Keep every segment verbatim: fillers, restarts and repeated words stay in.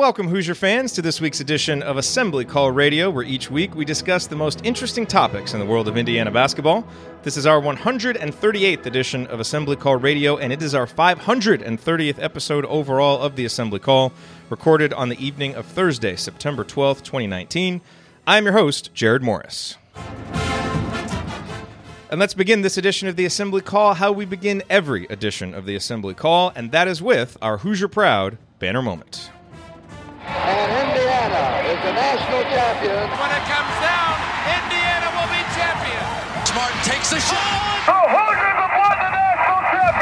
Welcome, Hoosier fans, to this week's edition of Assembly Call Radio, where each week we discuss the most interesting topics in the world of Indiana basketball. This is our one hundred thirty-eighth edition of Assembly Call Radio, and it is our five hundred thirtieth episode overall of the Assembly Call, recorded on the evening of Thursday, September twelfth, twenty nineteen. I am your host, Jared Morris. And let's begin this edition of the Assembly Call how we begin every edition of the Assembly Call, and that is with our Hoosier Proud banner moment. And Indiana is the national champion. When it comes down, Indiana will be champion. Smart takes the shot. The Hoosiers have won the national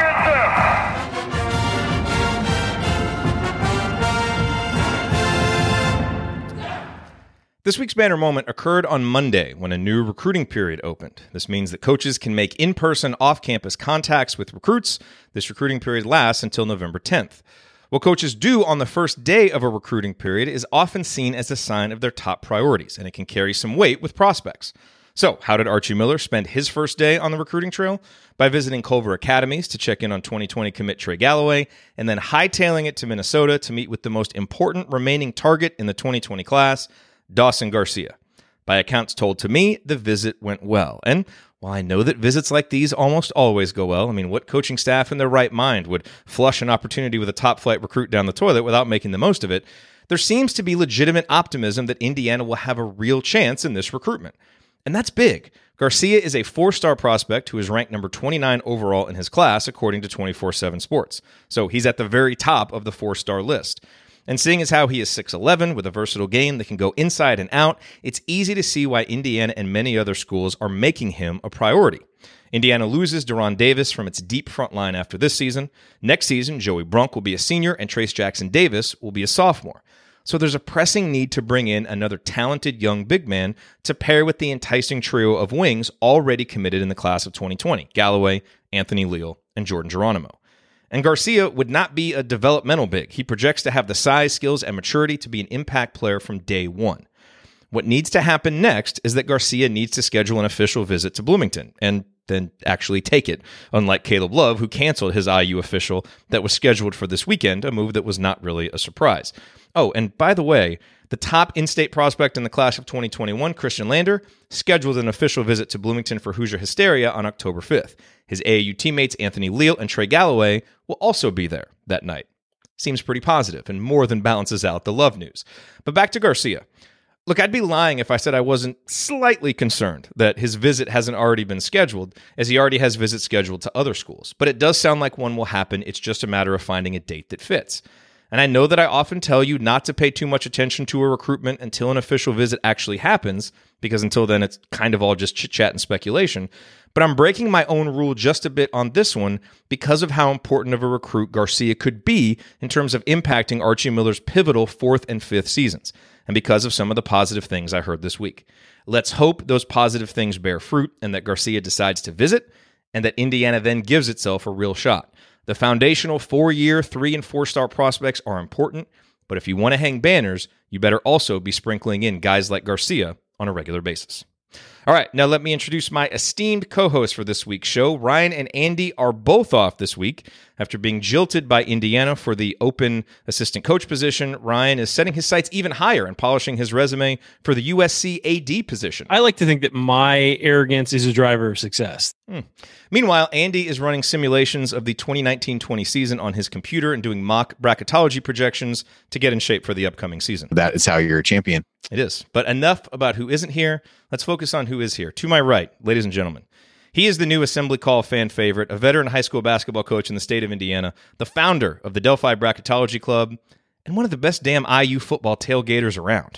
championship. This week's banner moment occurred on Monday when a new recruiting period opened. This means that coaches can make in-person, off-campus contacts with recruits. This recruiting period lasts until November tenth. What coaches do on the first day of a recruiting period is often seen as a sign of their top priorities, and it can carry some weight with prospects. So, how did Archie Miller spend his first day on the recruiting trail? By visiting Culver Academies to check in on twenty twenty commit Trey Galloway, and then hightailing it to Minnesota to meet with the most important remaining target in the twenty twenty class, Dawson Garcia. By accounts told to me, the visit went well, and while I know that visits like these almost always go well, I mean, what coaching staff in their right mind would flush an opportunity with a top-flight recruit down the toilet without making the most of it? There seems to be legitimate optimism that Indiana will have a real chance in this recruitment. And that's big. Garcia is a four-star prospect who is ranked number twenty-nine overall in his class, according to twenty-four seven Sports. So he's at the very top of the four-star list. And seeing as how he is six eleven with a versatile game that can go inside and out, it's easy to see why Indiana and many other schools are making him a priority. Indiana loses Deron Davis from its deep front line after this season. Next season, Joey Brunk will be a senior and Trace Jackson Davis will be a sophomore. So there's a pressing need to bring in another talented young big man to pair with the enticing trio of wings already committed in the class of twenty twenty, Galloway, Anthony Leal, and Jordan Geronimo. And Garcia would not be a developmental big. He projects to have the size, skills, and maturity to be an impact player from day one. What needs to happen next is that Garcia needs to schedule an official visit to Bloomington and then actually take it, unlike Caleb Love, who canceled his I U official that was scheduled for this weekend, a move that was not really a surprise. Oh, and by the way, the top in-state prospect in the class of twenty twenty-one, Christian Lander, scheduled an official visit to Bloomington for Hoosier Hysteria on October fifth. His A A U teammates Anthony Leal and Trey Galloway will also be there that night. Seems pretty positive and more than balances out the Love news. But back to Garcia. Look, I'd be lying if I said I wasn't slightly concerned that his visit hasn't already been scheduled, as he already has visits scheduled to other schools. But it does sound like one will happen. It's just a matter of finding a date that fits. And I know that I often tell you not to pay too much attention to a recruitment until an official visit actually happens, because until then it's kind of all just chit-chat and speculation. But I'm breaking my own rule just a bit on this one because of how important of a recruit Garcia could be in terms of impacting Archie Miller's pivotal fourth and fifth seasons, and because of some of the positive things I heard this week. Let's hope those positive things bear fruit and that Garcia decides to visit, and that Indiana then gives itself a real shot. The foundational four-year, three- and four-star prospects are important, but if you want to hang banners, you better also be sprinkling in guys like Garcia on a regular basis. All right, now let me introduce my esteemed co-hosts for this week's show. Ryan and Andy are both off this week. After being jilted by Indiana for the open assistant coach position, Ryan is setting his sights even higher and polishing his resume for the U S C A D position. I like to think that my arrogance is a driver of success. Hmm. Meanwhile, Andy is running simulations of the twenty nineteen twenty season on his computer and doing mock bracketology projections to get in shape for the upcoming season. That is how you're a champion. It is. But enough about who isn't here. Let's focus on who is here. To my right, ladies and gentlemen, he is the new Assembly Call fan favorite, a veteran high school basketball coach in the state of Indiana, the founder of the Delphi Bracketology Club, and one of the best damn I U football tailgaters around.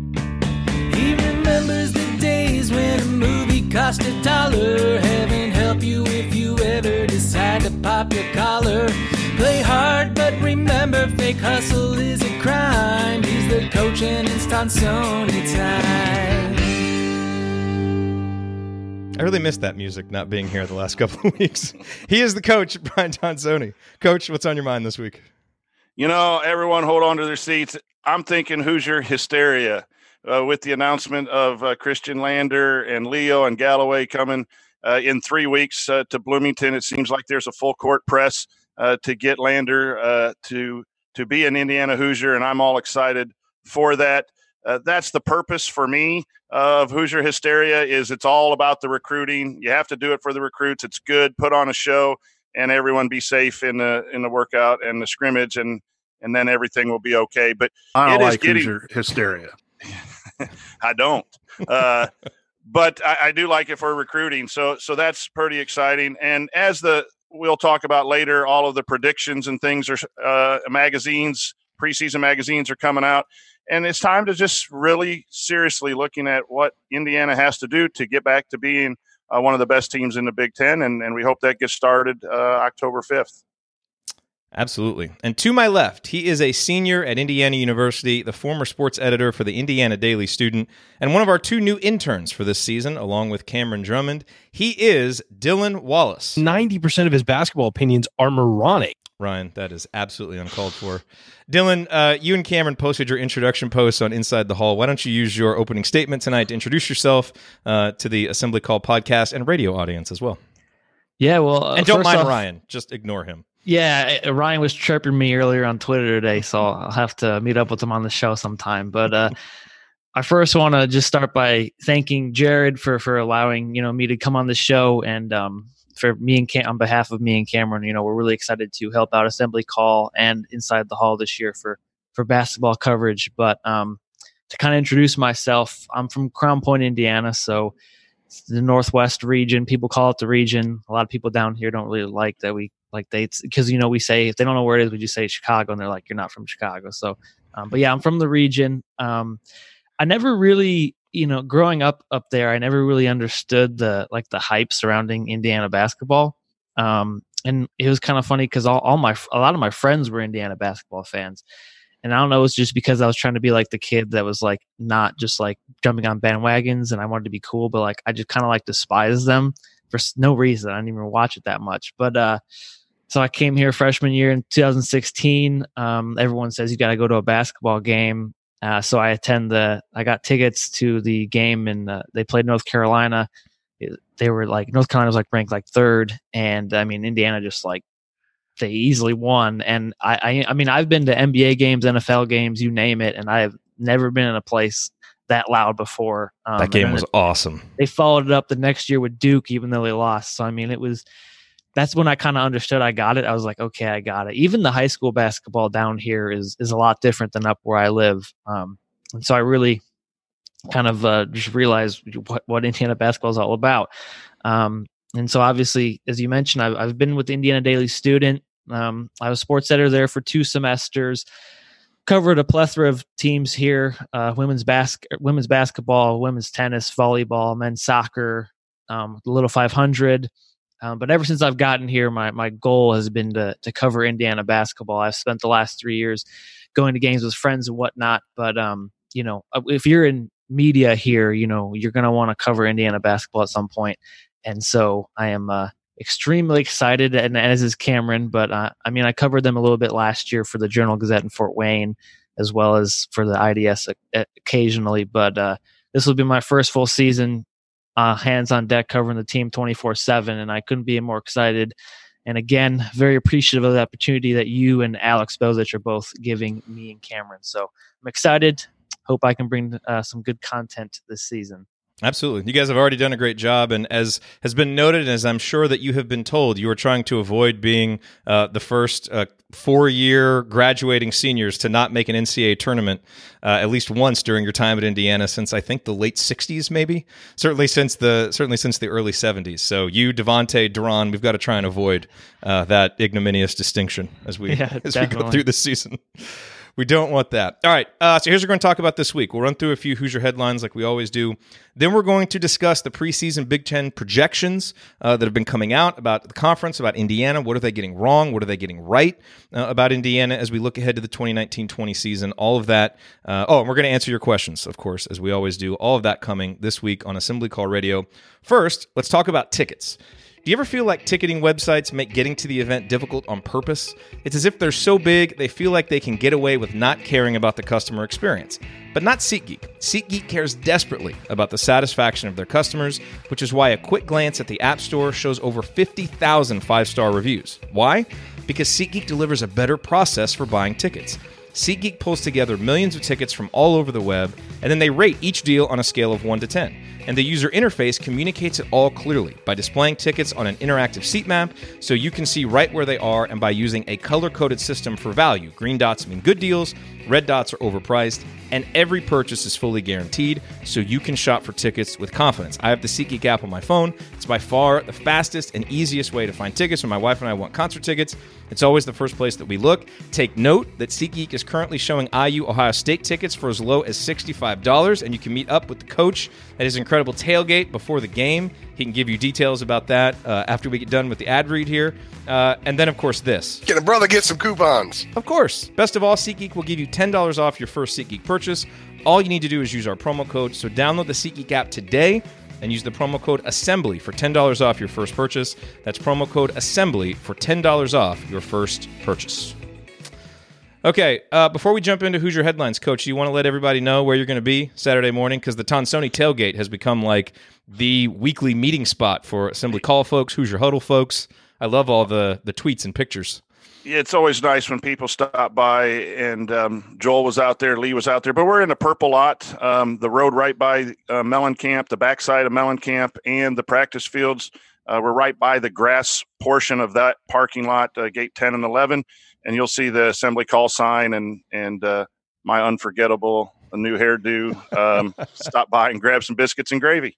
He remembers the days when a movie cost a dollar. Heaven help you if you ever decide to pop your collar. Play hard, but remember, fake hustle is a crime. He's the coach and it's Tonsoni time. I really missed that music not being here the last couple of weeks. He is the coach, Brian Tonsoni. Coach, what's on your mind this week? You know, everyone hold on to their seats. I'm thinking Hoosier hysteria uh, with the announcement of uh, Christian Lander and Leo and Galloway coming uh, in three weeks uh, to Bloomington. It seems like there's a full court press uh, to get Lander uh, to to be an Indiana Hoosier, and I'm all excited for that. Uh, that's the purpose for me of Hoosier Hysteria. Is it's all about the recruiting. You have to do it for the recruits. It's good. Put on a show, and everyone be safe in the in the workout and the scrimmage, and and then everything will be okay. But I don't it like is getting, Hoosier Hysteria. I don't. Uh, but I, I do like it for recruiting. So so that's pretty exciting. And as the we'll talk about later, all of the predictions and things are uh, magazines, preseason magazines are coming out. And it's time to just really seriously looking at what Indiana has to do to get back to being uh, one of the best teams in the Big Ten. And, and we hope that gets started uh, October fifth. Absolutely. And to my left, he is a senior at Indiana University, the former sports editor for the Indiana Daily Student, and one of our two new interns for this season, along with Cameron Drummond. He is Dylan Wallace. ninety percent of his basketball opinions are moronic. Ryan, that is absolutely uncalled for. Dylan, uh, you and Cameron posted your introduction post on Inside the Hall. Why don't you use your opening statement tonight to introduce yourself uh, to the Assembly Call podcast and radio audience as well? Yeah, well, uh, and don't mind off, Ryan. Just ignore him. Yeah, Ryan was chirping me earlier on Twitter today, so I'll have to meet up with him on the show sometime. But uh, I first want to just start by thanking Jared for for allowing you know me to come on the show, and um, for me and Cam- on behalf of me and Cameron, you know, we're really excited to help out Assembly Call and Inside the Hall this year for for basketball coverage. But um, to kind of introduce myself, I'm from Crown Point, Indiana, so it's the Northwest region. People call it the region. A lot of people down here don't really like that we. Like they, because you know we say if they don't know where it is, we just say Chicago, and they're like, "You're not from Chicago." So, um, but yeah, I'm from the region. Um, I never really, you know, growing up up there, I never really understood the like the hype surrounding Indiana basketball. Um, and it was kind of funny because all, all my a lot of my friends were Indiana basketball fans, and I don't know, it was just because I was trying to be like the kid that was like not just like jumping on bandwagons, and I wanted to be cool, but like I just kind of like despised them for no reason. I didn't even watch it that much, but. uh So I came here freshman year in two thousand sixteen. Um, everyone says you got to go to a basketball game. Uh, so I attend the, I got tickets to the game, and uh, they played North Carolina. It, they were like, North Carolina was like ranked like third. And I mean, Indiana just like, they easily won. And I, I, I mean, I've been to N B A games, N F L games, you name it. And I have never been in a place that loud before. Um, that game was it, awesome. They followed it up the next year with Duke, even though they lost. So, I mean, it was, that's when I kind of understood I got it. I was like, okay, I got it. Even the high school basketball down here is is a lot different than up where I live. Um, and so I really kind of uh, just realized what, what Indiana basketball is all about. Um, and so obviously, as you mentioned, I've, I've been with the Indiana Daily Student. Um, I was sports editor there for two semesters, covered a plethora of teams here, uh, women's, bas- women's basketball, women's tennis, volleyball, men's soccer, um, the Little five hundred. Um, but ever since I've gotten here, my, my goal has been to to cover Indiana basketball. I've spent the last three years going to games with friends and whatnot. But, um, you know, if you're in media here, you know, you're going to want to cover Indiana basketball at some point. And so I am uh, extremely excited, and as is Cameron. But, uh, I mean, I covered them a little bit last year for the Journal-Gazette in Fort Wayne, as well as for the I D S occasionally. But uh, this will be my first full season. Uh, hands on deck covering the team twenty-four seven, and I couldn't be more excited. And again, very appreciative of the opportunity that you and Alex Bozich are both giving me and Cameron. So I'm excited. Hope I can bring uh, some good content this season. Absolutely. You guys have already done a great job. And as has been noted, and as I'm sure that you have been told, you are trying to avoid being uh, the first uh, four-year graduating seniors to not make an N C double A tournament uh, at least once during your time at Indiana since I think the late sixties, maybe. Certainly since the certainly since the early seventies. So you, Devontae, Duran, we've got to try and avoid uh, that ignominious distinction as we yeah, as we go through the season. We don't want that. All right, uh, so here's what we're going to talk about this week. We'll run through a few Hoosier headlines like we always do. Then we're going to discuss the preseason Big Ten projections uh, that have been coming out about the conference, about Indiana. What are they getting wrong? What are they getting right uh, about Indiana as we look ahead to the twenty nineteen twenty season? All of that. Uh, oh, and we're going to answer your questions, of course, as we always do. All of that coming this week on Assembly Call Radio. First, let's talk about tickets. Do you ever feel like ticketing websites make getting to the event difficult on purpose? It's as if they're so big, they feel like they can get away with not caring about the customer experience. But not SeatGeek. SeatGeek cares desperately about the satisfaction of their customers, which is why a quick glance at the App Store shows over fifty thousand five-star reviews. Why? Because SeatGeek delivers a better process for buying tickets. SeatGeek pulls together millions of tickets from all over the web, and then they rate each deal on a scale of one to ten. And the user interface communicates it all clearly by displaying tickets on an interactive seat map so you can see right where they are, and by using a color-coded system for value. Green dots mean good deals, red dots are overpriced, and every purchase is fully guaranteed so you can shop for tickets with confidence. I have the SeatGeek app on my phone. It's by far the fastest and easiest way to find tickets when my wife and I want concert tickets. It's always the first place that we look. Take note that SeatGeek is currently showing I U Ohio State tickets for as low as sixty-five dollars, and you can meet up with the coach at his incredible tailgate before the game. He can give you details about that uh, after we get done with the ad read here. Uh, and then, of course, this. Can a brother get some coupons? Of course. Best of all, SeatGeek will give you ten dollars off your first SeatGeek purchase. All you need to do is use our promo code. So download the SeatGeek app today and use the promo code ASSEMBLY for ten dollars off your first purchase. That's promo code ASSEMBLY for ten dollars off your first purchase. Okay, uh, before we jump into Hoosier headlines, Coach, do you want to let everybody know where you're going to be Saturday morning? Because the Tonsoni tailgate has become like the weekly meeting spot for Assembly Call folks, Hoosier Huddle folks. I love all the, the tweets and pictures. Yeah, it's always nice when people stop by, and um, Joel was out there, Lee was out there, but we're in the purple lot, um, the road right by uh, Mellon Camp, the backside of Mellon Camp, and the practice fields. Uh, we're right by the grass portion of that parking lot, uh, gate ten and eleven, and you'll see the Assembly Call sign and and uh, my unforgettable new hairdo. Um, stop by and grab some biscuits and gravy.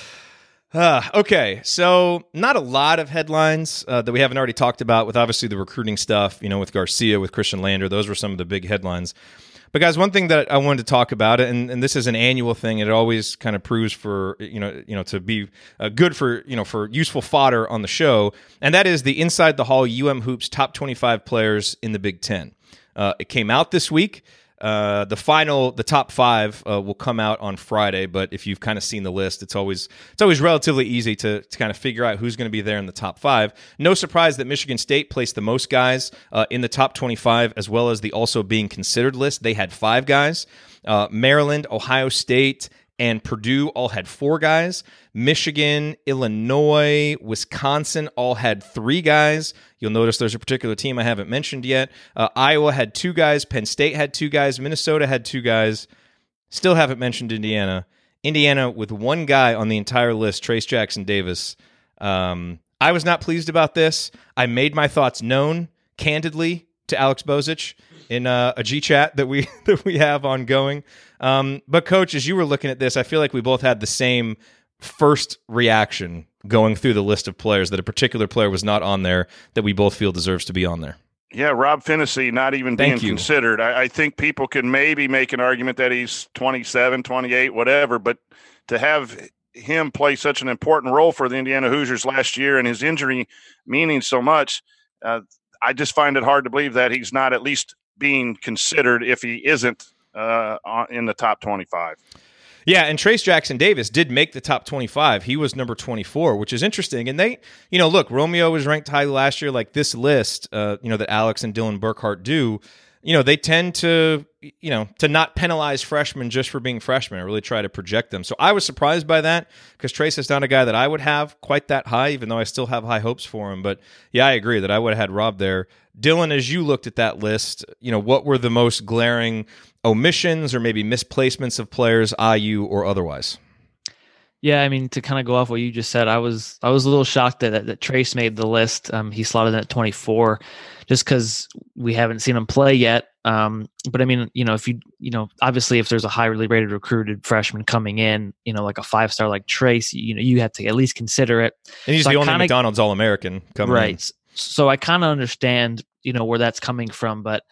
Uh, okay, so not a lot of headlines uh, that we haven't already talked about, with obviously the recruiting stuff, you know, with Garcia, with Christian Lander. Those were some of the big headlines. But guys, one thing that I wanted to talk about, and, and this is an annual thing, and it always kind of proves for, you know, you know, to be uh, good for, you know, for useful fodder on the show, and that is the Inside the Hall U M Hoops top twenty-five players in the Big Ten. Uh, it came out this week. Uh, the final, the top five uh, will come out on Friday, but if you've kind of seen the list, it's always it's always relatively easy to, to kind of figure out who's going to be there in the top five. No surprise that Michigan State placed the most guys uh, in the top twenty-five, as well as the also being considered list. They had five guys. Uh, Maryland, Ohio State, and Purdue all had four guys. Michigan, Illinois, Wisconsin all had three guys. You'll notice there's a particular team I haven't mentioned yet. Uh, Iowa had two guys. Penn State had two guys. Minnesota had two guys. Still haven't mentioned Indiana. Indiana with one guy on the entire list, Trace Jackson Davis. Um, I was not pleased about this. I made my thoughts known candidly to Alex Bozich in uh, a G chat that we that we have ongoing. Um, but Coach, as you were looking at this, I feel like we both had the same first reaction going through the list of players, that a particular player was not on there that we both feel deserves to be on there. Yeah, Rob Finney not even Thank being you. considered. I, I think people can maybe make an argument that he's twenty-seven, twenty-eight, whatever, but to have him play such an important role for the Indiana Hoosiers last year and his injury meaning so much, uh, I just find it hard to believe that he's not at least being considered if he isn't uh, in the top twenty-five. Yeah, and Trace Jackson Davis did make the top twenty-five. He was number twenty-four, which is interesting. And they, you know, look, Romeo was ranked high last year. Like this list, uh, you know, that Alex and Dylan Burkhart do, you know, they tend to, you know, to not penalize freshmen just for being freshmen and really try to project them. So I was surprised by that, because Trace is not a guy that I would have quite that high, even though I still have high hopes for him. But yeah, I agree that I would have had Rob there. Dylan, as you looked at that list, you know, what were the most glaring omissions or maybe misplacements of players, I U or otherwise? Yeah, I mean, to kind of go off what you just said, I was I was a little shocked that that, that Trace made the list. Um, he slotted in at twenty-four, just because we haven't seen him play yet. Um, but I mean, you know, if you you know, obviously, if there's a highly rated recruited freshman coming in, you know, like a five star like Trace, you know, you have to at least consider it. And he's so the I only kinda, McDonald's All American coming right. in. So I kind of understand, you know, where that's coming from, but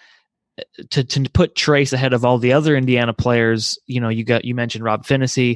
to to put Trace ahead of all the other Indiana players, you know, you got you mentioned Rob Finney,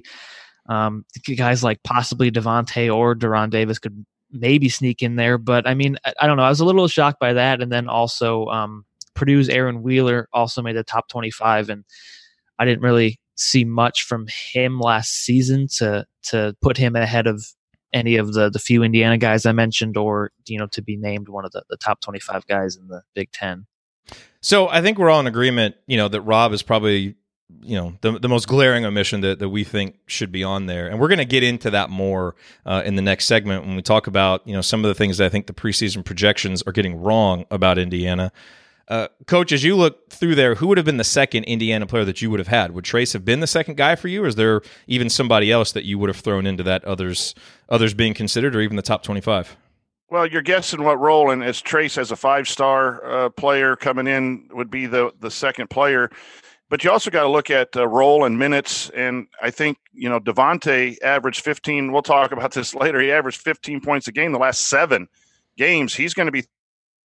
um, guys like possibly Devontae or Deron Davis could maybe sneak in there, but I mean, I, I don't know. I was a little shocked by that, and then also um, Purdue's Aaron Wheeler also made the top twenty-five, and I didn't really see much from him last season to to put him ahead of any of the the few Indiana guys I mentioned, or you know, to be named one of the, the top twenty-five guys in the Big Ten. So I think we're all in agreement, you know, that Rob is probably you know, the the most glaring omission that, that we think should be on there. And we're going to get into that more uh, in the next segment when we talk about, you know, some of the things that I think the preseason projections are getting wrong about Indiana. Uh, Coach, as you look through there, who would have been the second Indiana player that you would have had? Would Trayce have been the second guy for you, or is there even somebody else that you would have thrown into that others others being considered, or even the top twenty-five? Well, you're guessing what role, and as Trayce as a five-star uh, player coming in would be the the second player. But you also got to look at uh, role and minutes, and I think, you know, Devontae averaged fifteen. We'll talk about this later. He averaged fifteen points a game the last seven games. He's going to be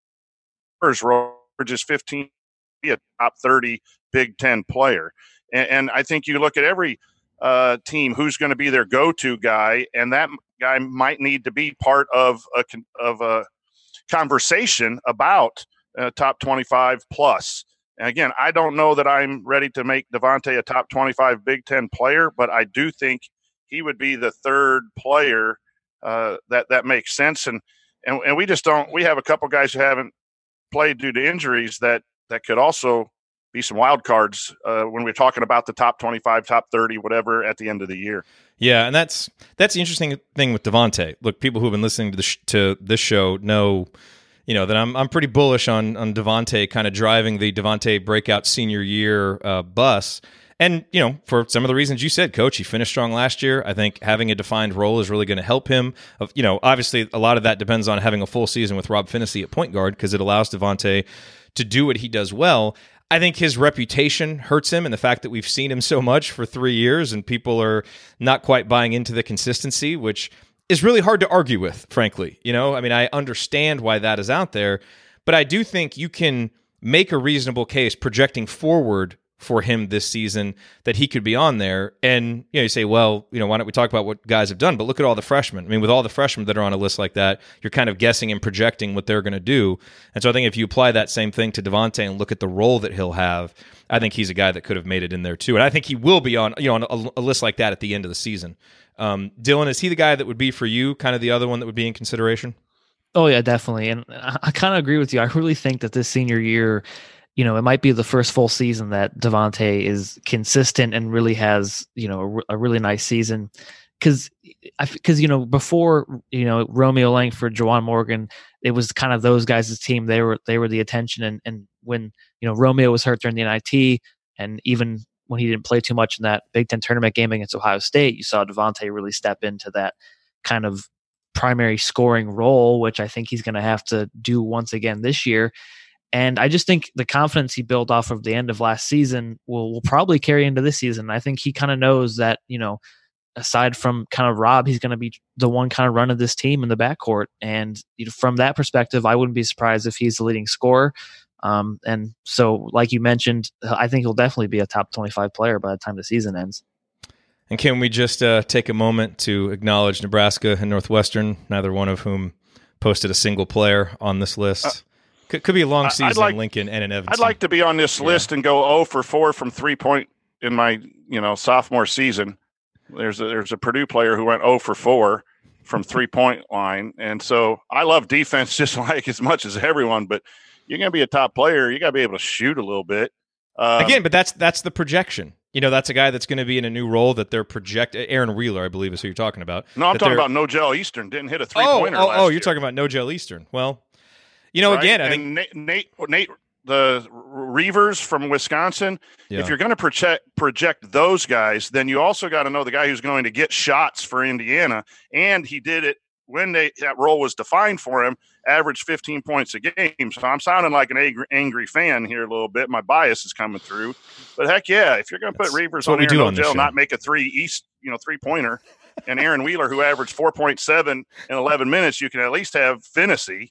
first role, just fifteen, be a top thirty Big Ten player. And, and I think you look at every uh, team who's going to be their go-to guy, and that guy might need to be part of a of a conversation about uh, top twenty-five plus. And again, I don't know that I'm ready to make Devontae a top twenty-five Big Ten player, but I do think he would be the third player uh, that that makes sense. And, and and we just don't. We have a couple guys who haven't played due to injuries that that could also be some wild cards uh, when we're talking about the top twenty-five, top thirty, whatever at the end of the year. Yeah, and that's that's the interesting thing with Devontae. Look, people who've been listening to the sh- to this show know. You know, that I'm I'm pretty bullish on on Devontae kind of driving the Devontae breakout senior year uh, bus. And, you know, for some of the reasons you said, Coach, he finished strong last year. I think having a defined role is really going to help him. You know, obviously a lot of that depends on having a full season with Rob Phinisee at point guard because it allows Devontae to do what he does well. I think his reputation hurts him, and the fact that we've seen him so much for three years and people are not quite buying into the consistency, which is really hard to argue with, frankly. You know, I mean, I understand why that is out there, but I do think you can make a reasonable case projecting forward for him this season that he could be on there. And, you know, you say, well, you know, why don't we talk about what guys have done? But look at all the freshmen. I mean, with all the freshmen that are on a list like that, you're kind of guessing and projecting what they're going to do. And so I think if you apply that same thing to Devontae and look at the role that he'll have, I think he's a guy that could have made it in there too. And I think he will be on, you know, on a, a list like that at the end of the season. Um, Dylan, is he the guy that would be for you, kind of the other one that would be in consideration? Oh, yeah, definitely. And I, I kind of agree with you. I really think that this senior year, you know, it might be the first full season that Devontae is consistent and really has, you know, a, a really nice season. Because, because you know, before, you know, Romeo Langford, Juwan Morgan, it was kind of those guys' team. They were they were the attention. And, and when, you know, Romeo was hurt during the N I T, and even when he didn't play too much in that Big Ten tournament game against Ohio State, you saw Devontae really step into that kind of primary scoring role, which I think he's going to have to do once again this year. And I just think the confidence he built off of the end of last season will, will probably carry into this season. I think he kind of knows that, you know, aside from kind of Rob, he's going to be the one kind of running this team in the backcourt. And you know, from that perspective, I wouldn't be surprised if he's the leading scorer. Um, and so, like you mentioned, I think he'll definitely be a top twenty-five player by the time the season ends. And can we just uh, take a moment to acknowledge Nebraska and Northwestern, neither one of whom posted a single player on this list? Uh, could, could be a long season, like, Lincoln and an Evanston. I'd like to be on this yeah. list and go oh for four from three-point in my, you know, sophomore season. There's a, there's a Purdue player who went oh for four from three-point line. And so I love defense just like as much as everyone, but you're going to be a top player. You got to be able to shoot a little bit. Um, Again, but that's that's the projection. You know, that's a guy that's going to be in a new role that they're project. Aaron Wheeler, I believe, is who you're talking about. No, I'm talking about Nogel Eastern. Didn't hit a three-pointer Oh, oh, last oh you're year. talking about Nogel Eastern. Well, you know, right? again, I and think Nate, Nate, Nate, the Reavers from Wisconsin. Yeah. If you're going to project project those guys, then you also got to know the guy who's going to get shots for Indiana, and he did it when they, that role was defined for him. Averaged fifteen points a game. So I'm sounding like an angry, angry fan here a little bit. My bias is coming through. But heck yeah, if you're going to put Reavers on here, Nogel, not make a three east, you know, three pointer, and Aaron Wheeler, who averaged four point seven in eleven minutes, you can at least have Phinisee.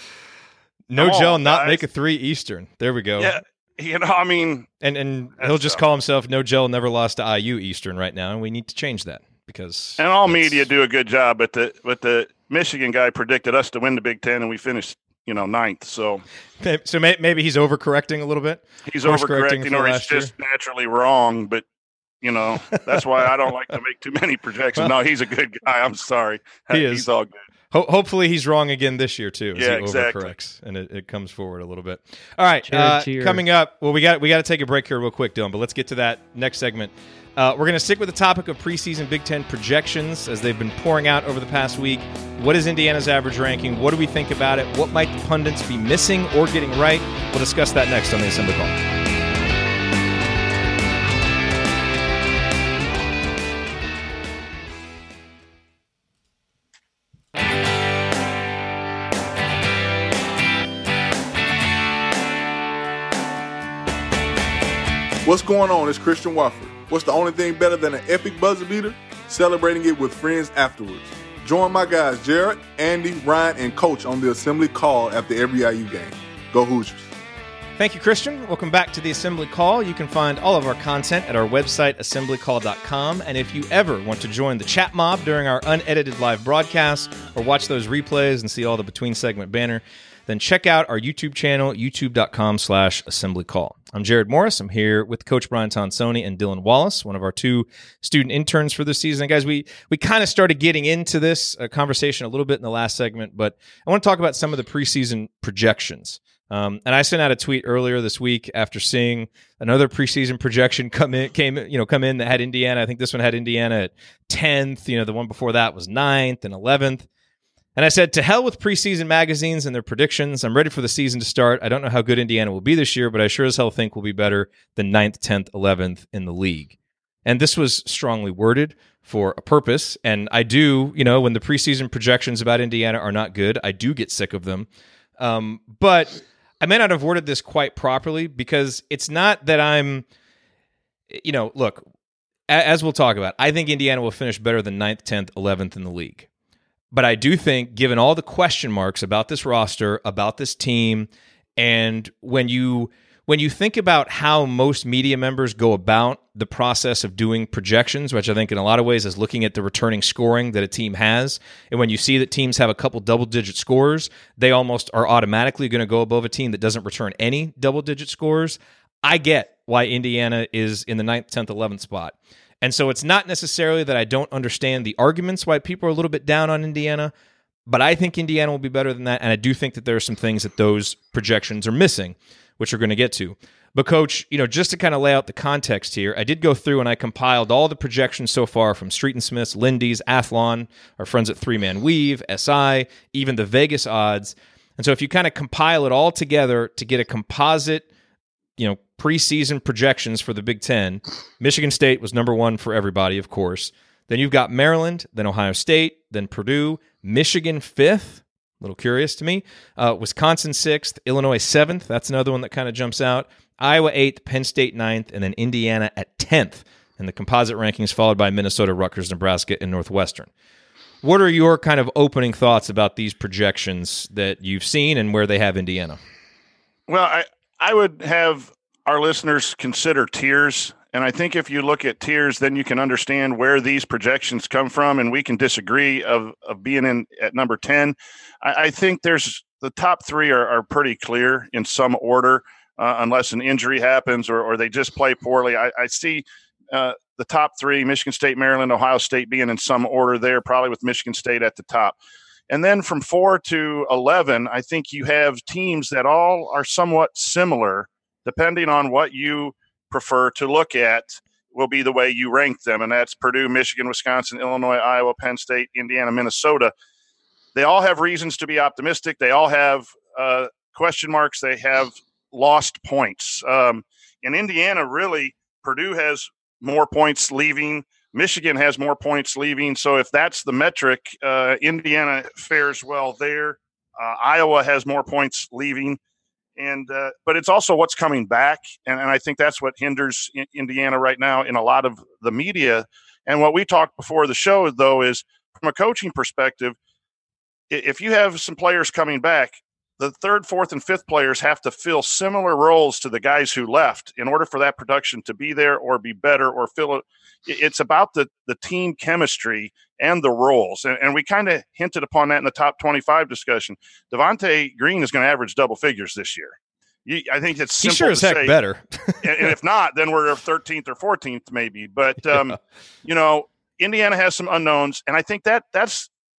Nogel on, not guys. make a three Eastern. There we go. Yeah, you know, I mean, and and he'll just tough. call himself Nogel never lost to I U Eastern right now, and we need to change that because and all media do a good job, but the but the Michigan guy predicted us to win the Big Ten, and we finished, you know, ninth. So, so may, maybe he's overcorrecting a little bit. He's overcorrecting, or he's just year. naturally wrong. But you know, that's why I don't like to make too many projections. Well, no, he's a good guy. I'm sorry, he he's is. all good. Ho- hopefully he's wrong again this year too. As Yeah, he exactly. overcorrects and it, it comes forward a little bit. All right, Cheer, uh, cheer. coming up. Well, we got we got to take a break here real quick, Dylan. But let's get to that next segment. Uh, we're going to stick with the topic of preseason Big Ten projections as they've been pouring out over the past week. What is Indiana's average ranking? What do we think about it? What might the pundits be missing or getting right? We'll discuss that next on the Assembly Call. What's going on? It's Christian Wofford. What's the only thing better than an epic buzzer beater? Celebrating it with friends afterwards. Join my guys Jared, Andy, Ryan, and Coach on the Assembly Call after every I U game. Go Hoosiers. Thank you, Christian. Welcome back to the Assembly Call. You can find all of our content at our website, assembly call dot com. And if you ever want to join the chat mob during our unedited live broadcasts or watch those replays and see all the between segment banner, then check out our YouTube channel, youtube dot com slash assembly call. I'm Jared Morris. I'm here with Coach Brian Tonsoni and Dylan Wallace, one of our two student interns for this season. And guys, we we kind of started getting into this uh, conversation a little bit in the last segment, but I want to talk about some of the preseason projections. Um, and I sent out a tweet earlier this week after seeing another preseason projection come in, came you know come in that had Indiana. I think this one had Indiana at tenth. You know, the one before that was ninth and eleventh. And I said, to hell with preseason magazines and their predictions. I'm ready for the season to start. I don't know how good Indiana will be this year, but I sure as hell think we'll be better than ninth, tenth, eleventh in the league. And this was strongly worded for a purpose. And I do, you know, when the preseason projections about Indiana are not good, I do get sick of them. Um, but I may not have worded this quite properly because it's not that I'm, you know, look, as we'll talk about, I think Indiana will finish better than ninth, tenth, eleventh in the league. But I do think, given all the question marks about this roster, about this team, and when you when you think about how most media members go about the process of doing projections, which I think in a lot of ways is looking at the returning scoring that a team has, and when you see that teams have a couple double-digit scores, they almost are automatically going to go above a team that doesn't return any double-digit scores. I get why Indiana is in the ninth, tenth, eleventh spot. And so it's not necessarily that I don't understand the arguments why people are a little bit down on Indiana, but I think Indiana will be better than that, and I do think that there are some things that those projections are missing, which we're going to get to. But, Coach, you know, just to kind of lay out the context here, I did go through and I compiled all the projections so far from Street and Smith's, Lindy's, Athlon, our friends at Three Man Weave, S I, even the Vegas odds. And so if you kind of compile it all together to get a composite, you know, preseason projections for the Big Ten, Michigan State was number one for everybody, of course. Then you've got Maryland, then Ohio State, then Purdue, Michigan fifth, a little curious to me, uh, Wisconsin sixth, Illinois seventh, that's another one that kind of jumps out, Iowa eighth, Penn State ninth, and then Indiana at tenth in the composite rankings, followed by Minnesota, Rutgers, Nebraska, and Northwestern. What are your kind of opening thoughts about these projections that you've seen and where they have Indiana? Well, I, I would have our listeners consider tiers. And I think if you look at tiers, then you can understand where these projections come from. And we can disagree of, of being in at number ten. I, I think there's the top three are, are pretty clear in some order, uh, unless an injury happens or, or they just play poorly. I, I see uh, the top three, Michigan State, Maryland, Ohio State being in some order there, probably with Michigan State at the top. And then from four to eleven, I think you have teams that all are somewhat similar, depending on what you prefer to look at will be the way you rank them. And that's Purdue, Michigan, Wisconsin, Illinois, Iowa, Penn State, Indiana, Minnesota. They all have reasons to be optimistic. They all have uh, question marks. They have lost points. Um, in Indiana, really, Purdue has more points leaving. Michigan has more points leaving. So if that's the metric, uh, Indiana fares well there. Uh, Iowa has more points leaving. And uh, but it's also what's coming back, and, and I think that's what hinders in Indiana right now in a lot of the media. And what we talked before the show, though, is from a coaching perspective, if you have some players coming back, the third, fourth, and fifth players have to fill similar roles to the guys who left in order for that production to be there or be better or fill it. It's about the, the team chemistry and the roles. And, and we kind of hinted upon that in the top twenty-five discussion. Devontae Green is going to average double figures this year. You, I think it's simple he sure as to heck say. Better. and, and if not, then we're thirteenth or fourteenth maybe. But, um, yeah. you know, Indiana has some unknowns. And I think that that's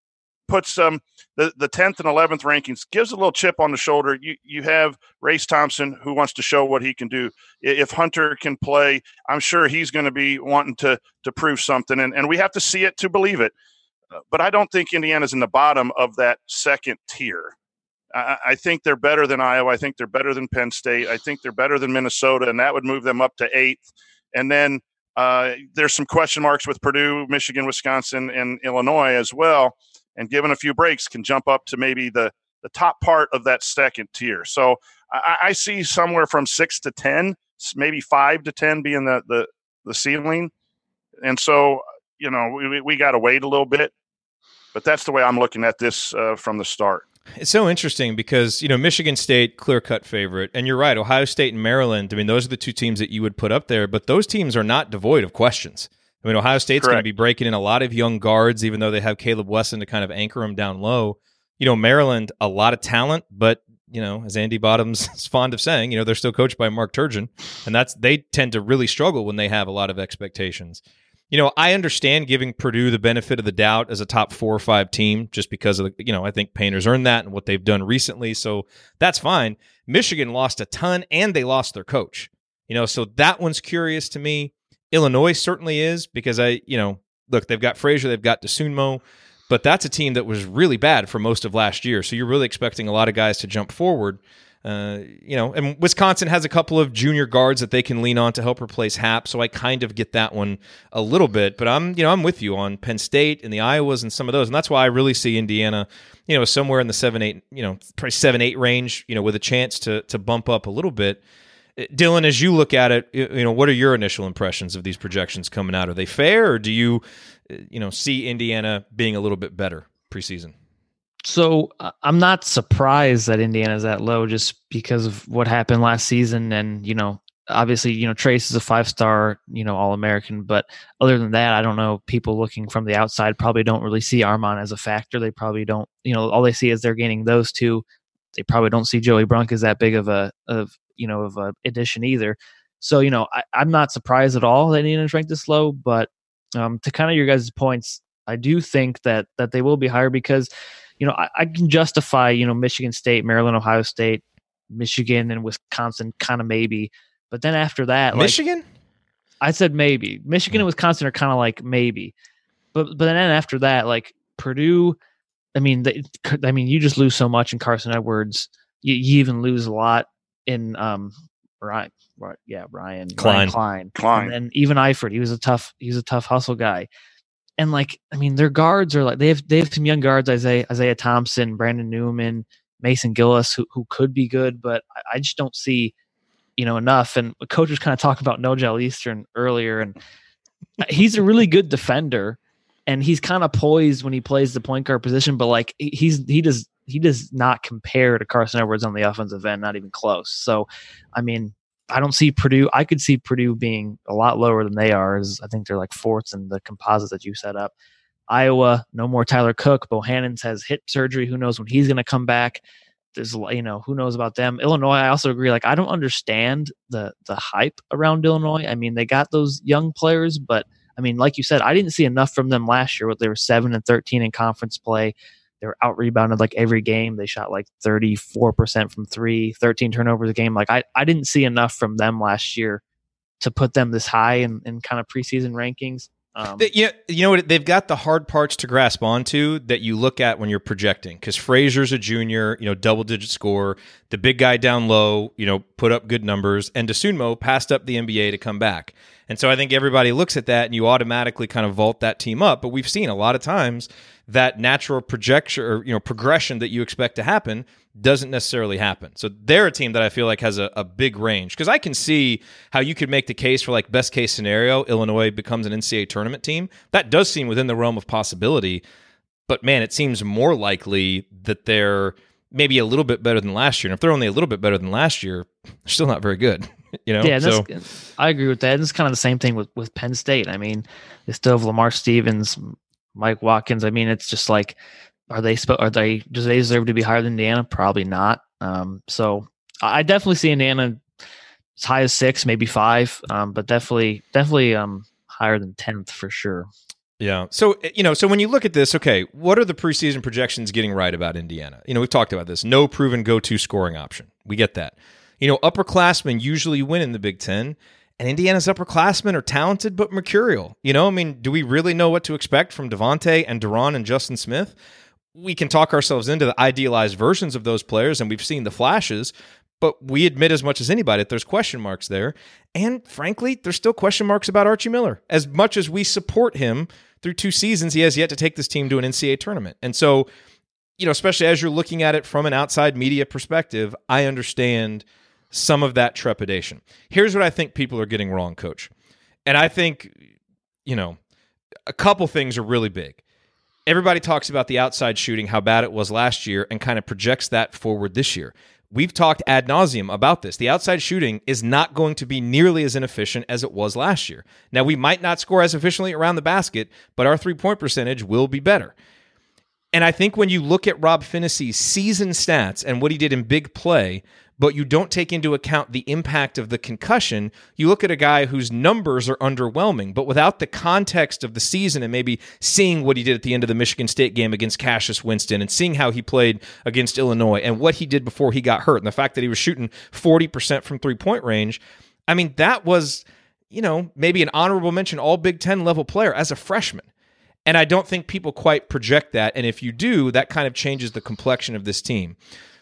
puts um, the, the tenth and eleventh rankings, gives a little chip on the shoulder. You you have Race Thompson, who wants to show what he can do. If Hunter can play, I'm sure he's going to be wanting to to prove something, and, and we have to see it to believe it. But I don't think Indiana's in the bottom of that second tier. I, I think they're better than Iowa. I think they're better than Penn State. I think they're better than Minnesota, and that would move them up to eighth. And then uh, there's some question marks with Purdue, Michigan, Wisconsin, and Illinois as well. And given a few breaks, can jump up to maybe the, the top part of that second tier. So I, I see somewhere from six to ten, maybe five to ten being the the, the ceiling. And so, you know, we, we got to wait a little bit. But that's the way I'm looking at this uh, from the start. It's so interesting because, you know, Michigan State, clear-cut favorite. And you're right, Ohio State and Maryland, I mean, those are the two teams that you would put up there. But those teams are not devoid of questions. I mean, Ohio State's going to be breaking in a lot of young guards, even though they have Caleb Wesson to kind of anchor them down low. You know, Maryland, a lot of talent, but, you know, as Andy Bottoms is fond of saying, you know, they're still coached by Mark Turgeon. And that's they tend to really struggle when they have a lot of expectations. You know, I understand giving Purdue the benefit of the doubt as a top four or five team just because of, the, you know, I think Painter's earned that and what they've done recently. So that's fine. Michigan lost a ton and they lost their coach. You know, so that one's curious to me. Illinois certainly is because I, you know, look, they've got Frazier, they've got DeSunmo, but that's a team that was really bad for most of last year. So you're really expecting a lot of guys to jump forward. Uh, you know, and Wisconsin has a couple of junior guards that they can lean on to help replace Happ, so I kind of get that one a little bit. But I'm, you know, I'm with you on Penn State and the Iowas and some of those, and that's why I really see Indiana, you know, somewhere in the seven, eight, you know, probably seven, eight range, you know, with a chance to to bump up a little bit. Dylan, as you look at it, you know, what are your initial impressions of these projections coming out? Are they fair, or do you, you know, see Indiana being a little bit better preseason? So uh, I'm not surprised that Indiana's that low just because of what happened last season. And, you know, obviously, you know, Trace is a five-star, you know, All-American. But other than that, I don't know, people looking from the outside probably don't really see Armon as a factor. They probably don't, you know, all they see is they're gaining those two. They probably don't see Joey Brunk as that big of a, of, you know, of a addition either. So, you know, I, I'm not surprised at all that Indiana's ranked this low. But um, to kind of your guys' points, I do think that that they will be higher because, you know, I, I can justify, you know, Michigan State, Maryland, Ohio State, Michigan, and Wisconsin, kind of maybe. But then after that, Michigan, like, I said maybe. Michigan and Wisconsin are kind of like maybe. But but then after that, like Purdue, I mean, they, I mean, you just lose so much in Carson Edwards. You, you even lose a lot in um Ryan, yeah, Ryan Klein, Ryan Klein, Klein, and even Eifert. He was a tough, he was a tough hustle guy. And like, I mean, their guards are like they have they have some young guards, Isaiah Isaiah Thompson, Brandon Newman, Mason Gillis, who who could be good, but I, I just don't see, you know, enough. And the coach was kind of talking about Nojel Eastern earlier, and he's a really good defender, and he's kind of poised when he plays the point guard position, but like he's he does he does not compare to Carson Edwards on the offensive end, not even close. So, I mean, I don't see Purdue. I could see Purdue being a lot lower than they are. As I think they're like fourth in the composite that you set up. Iowa, no more Tyler Cook. Bohannon's has hip surgery. Who knows when he's going to come back? There's, you know, who knows about them. Illinois, I also agree. Like, I don't understand the the hype around Illinois. I mean, they got those young players, but I mean, like you said, I didn't see enough from them last year. They were seven and thirteen in conference play. They were out rebounded like every game. They shot like thirty-four percent from three, thirteen turnovers a game. Like I, I didn't see enough from them last year to put them this high in, in kind of preseason rankings. Um, the, you, know, you know what? They've got the hard parts to grasp onto that you look at when you're projecting. Because Frazier's a junior, you know, double-digit scorer. The big guy down low, you know, put up good numbers. And DeSunmo passed up the N B A to come back. And so I think everybody looks at that and you automatically kind of vault that team up. But we've seen a lot of times that natural projection or, you know, progression that you expect to happen doesn't necessarily happen. So they're a team that I feel like has a, a big range, because I can see how you could make the case for, like, best case scenario, Illinois becomes an N C double A tournament team. That does seem within the realm of possibility, but man, it seems more likely that they're maybe a little bit better than last year. And if they're only a little bit better than last year, they're still not very good. You know? Yeah, so I agree with that. And it's kind of the same thing with, with Penn State. I mean, they still have Lamar Stevens, Mike Watkins. I mean, it's just like, are they are they do they deserve to be higher than Indiana? Probably not. Um, so I definitely see Indiana as high as six, maybe five, um, but definitely definitely um, higher than tenth for sure. Yeah. So, you know, so when you look at this, okay, what are the preseason projections getting right about Indiana? You know, we've talked about this. No proven go-to scoring option. We get that. You know, upperclassmen usually win in the Big Ten, and Indiana's upperclassmen are talented but mercurial. You know, I mean, do we really know what to expect from Devontae and De'Ron and Justin Smith? We can talk ourselves into the idealized versions of those players, and we've seen the flashes, but we admit as much as anybody that there's question marks there. And frankly, there's still question marks about Archie Miller. As much as we support him through two seasons, he has yet to take this team to an N C double A tournament. And so, you know, especially as you're looking at it from an outside media perspective, I understand some of that trepidation. Here's what I think people are getting wrong, Coach. And I think, you know, a couple things are really big. Everybody talks about the outside shooting, how bad it was last year, and kind of projects that forward this year. We've talked ad nauseum about this. The outside shooting is not going to be nearly as inefficient as it was last year. Now, we might not score as efficiently around the basket, but our three-point percentage will be better. And I think when you look at Rob Phinissee's season stats and what he did in big play, but you don't take into account the impact of the concussion, you look at a guy whose numbers are underwhelming, but without the context of the season and maybe seeing what he did at the end of the Michigan State game against Cassius Winston and seeing how he played against Illinois and what he did before he got hurt and the fact that he was shooting forty percent from three-point range, I mean, that was, you know, maybe an honorable mention all Big Ten level player as a freshman. And I don't think people quite project that. And if you do, that kind of changes the complexion of this team.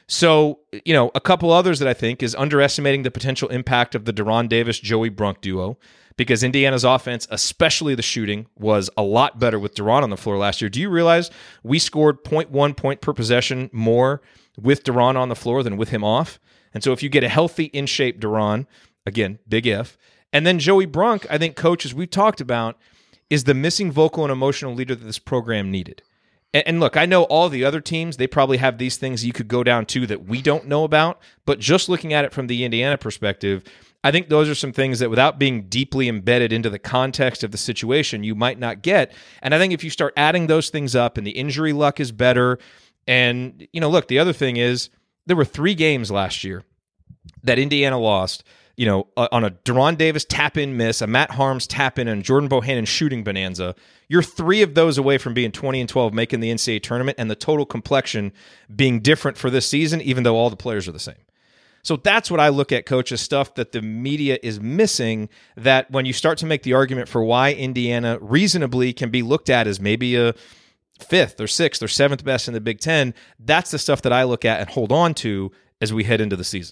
So, you know, a couple others that I think is underestimating the potential impact of the De'Ron Davis-Joey Brunk duo, because Indiana's offense, especially the shooting, was a lot better with De'Ron on the floor last year. Do you realize we scored zero point one point per possession more with De'Ron on the floor than with him off? And so if you get a healthy, in-shape De'Ron, again, big if, and then Joey Brunk, I think, Coach, as we've talked about, is the missing vocal and emotional leader that this program needed. And look, I know all the other teams, they probably have these things you could go down to that we don't know about, but just looking at it from the Indiana perspective, I think those are some things that without being deeply embedded into the context of the situation, you might not get. And I think if you start adding those things up and the injury luck is better, and, you know, look, the other thing is there were three games last year that Indiana lost, you know, on a De'Ron Davis tap-in miss, a Matt Harms tap-in, and Jordan Bohannon shooting bonanza. You're three of those away from being twenty and twelve, making the N C double A tournament, and the total complexion being different for this season, even though all the players are the same. So that's what I look at, Coach, as stuff that the media is missing, that when you start to make the argument for why Indiana reasonably can be looked at as maybe a fifth or sixth or seventh best in the Big Ten, that's the stuff that I look at and hold on to as we head into the season.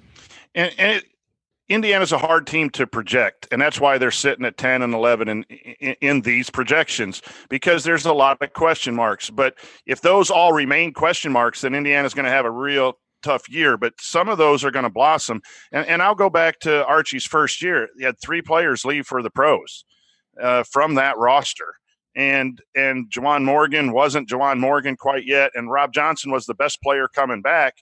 And, and it, Indiana's a hard team to project, and that's why they're sitting at ten and eleven in, in, in these projections, because there's a lot of question marks. But if those all remain question marks, then Indiana's going to have a real tough year. But some of those are going to blossom. And, and I'll go back to Archie's first year. He had three players leave for the pros uh, from that roster. And and Juwan Morgan wasn't Juwan Morgan quite yet, and Rob Johnson was the best player coming back.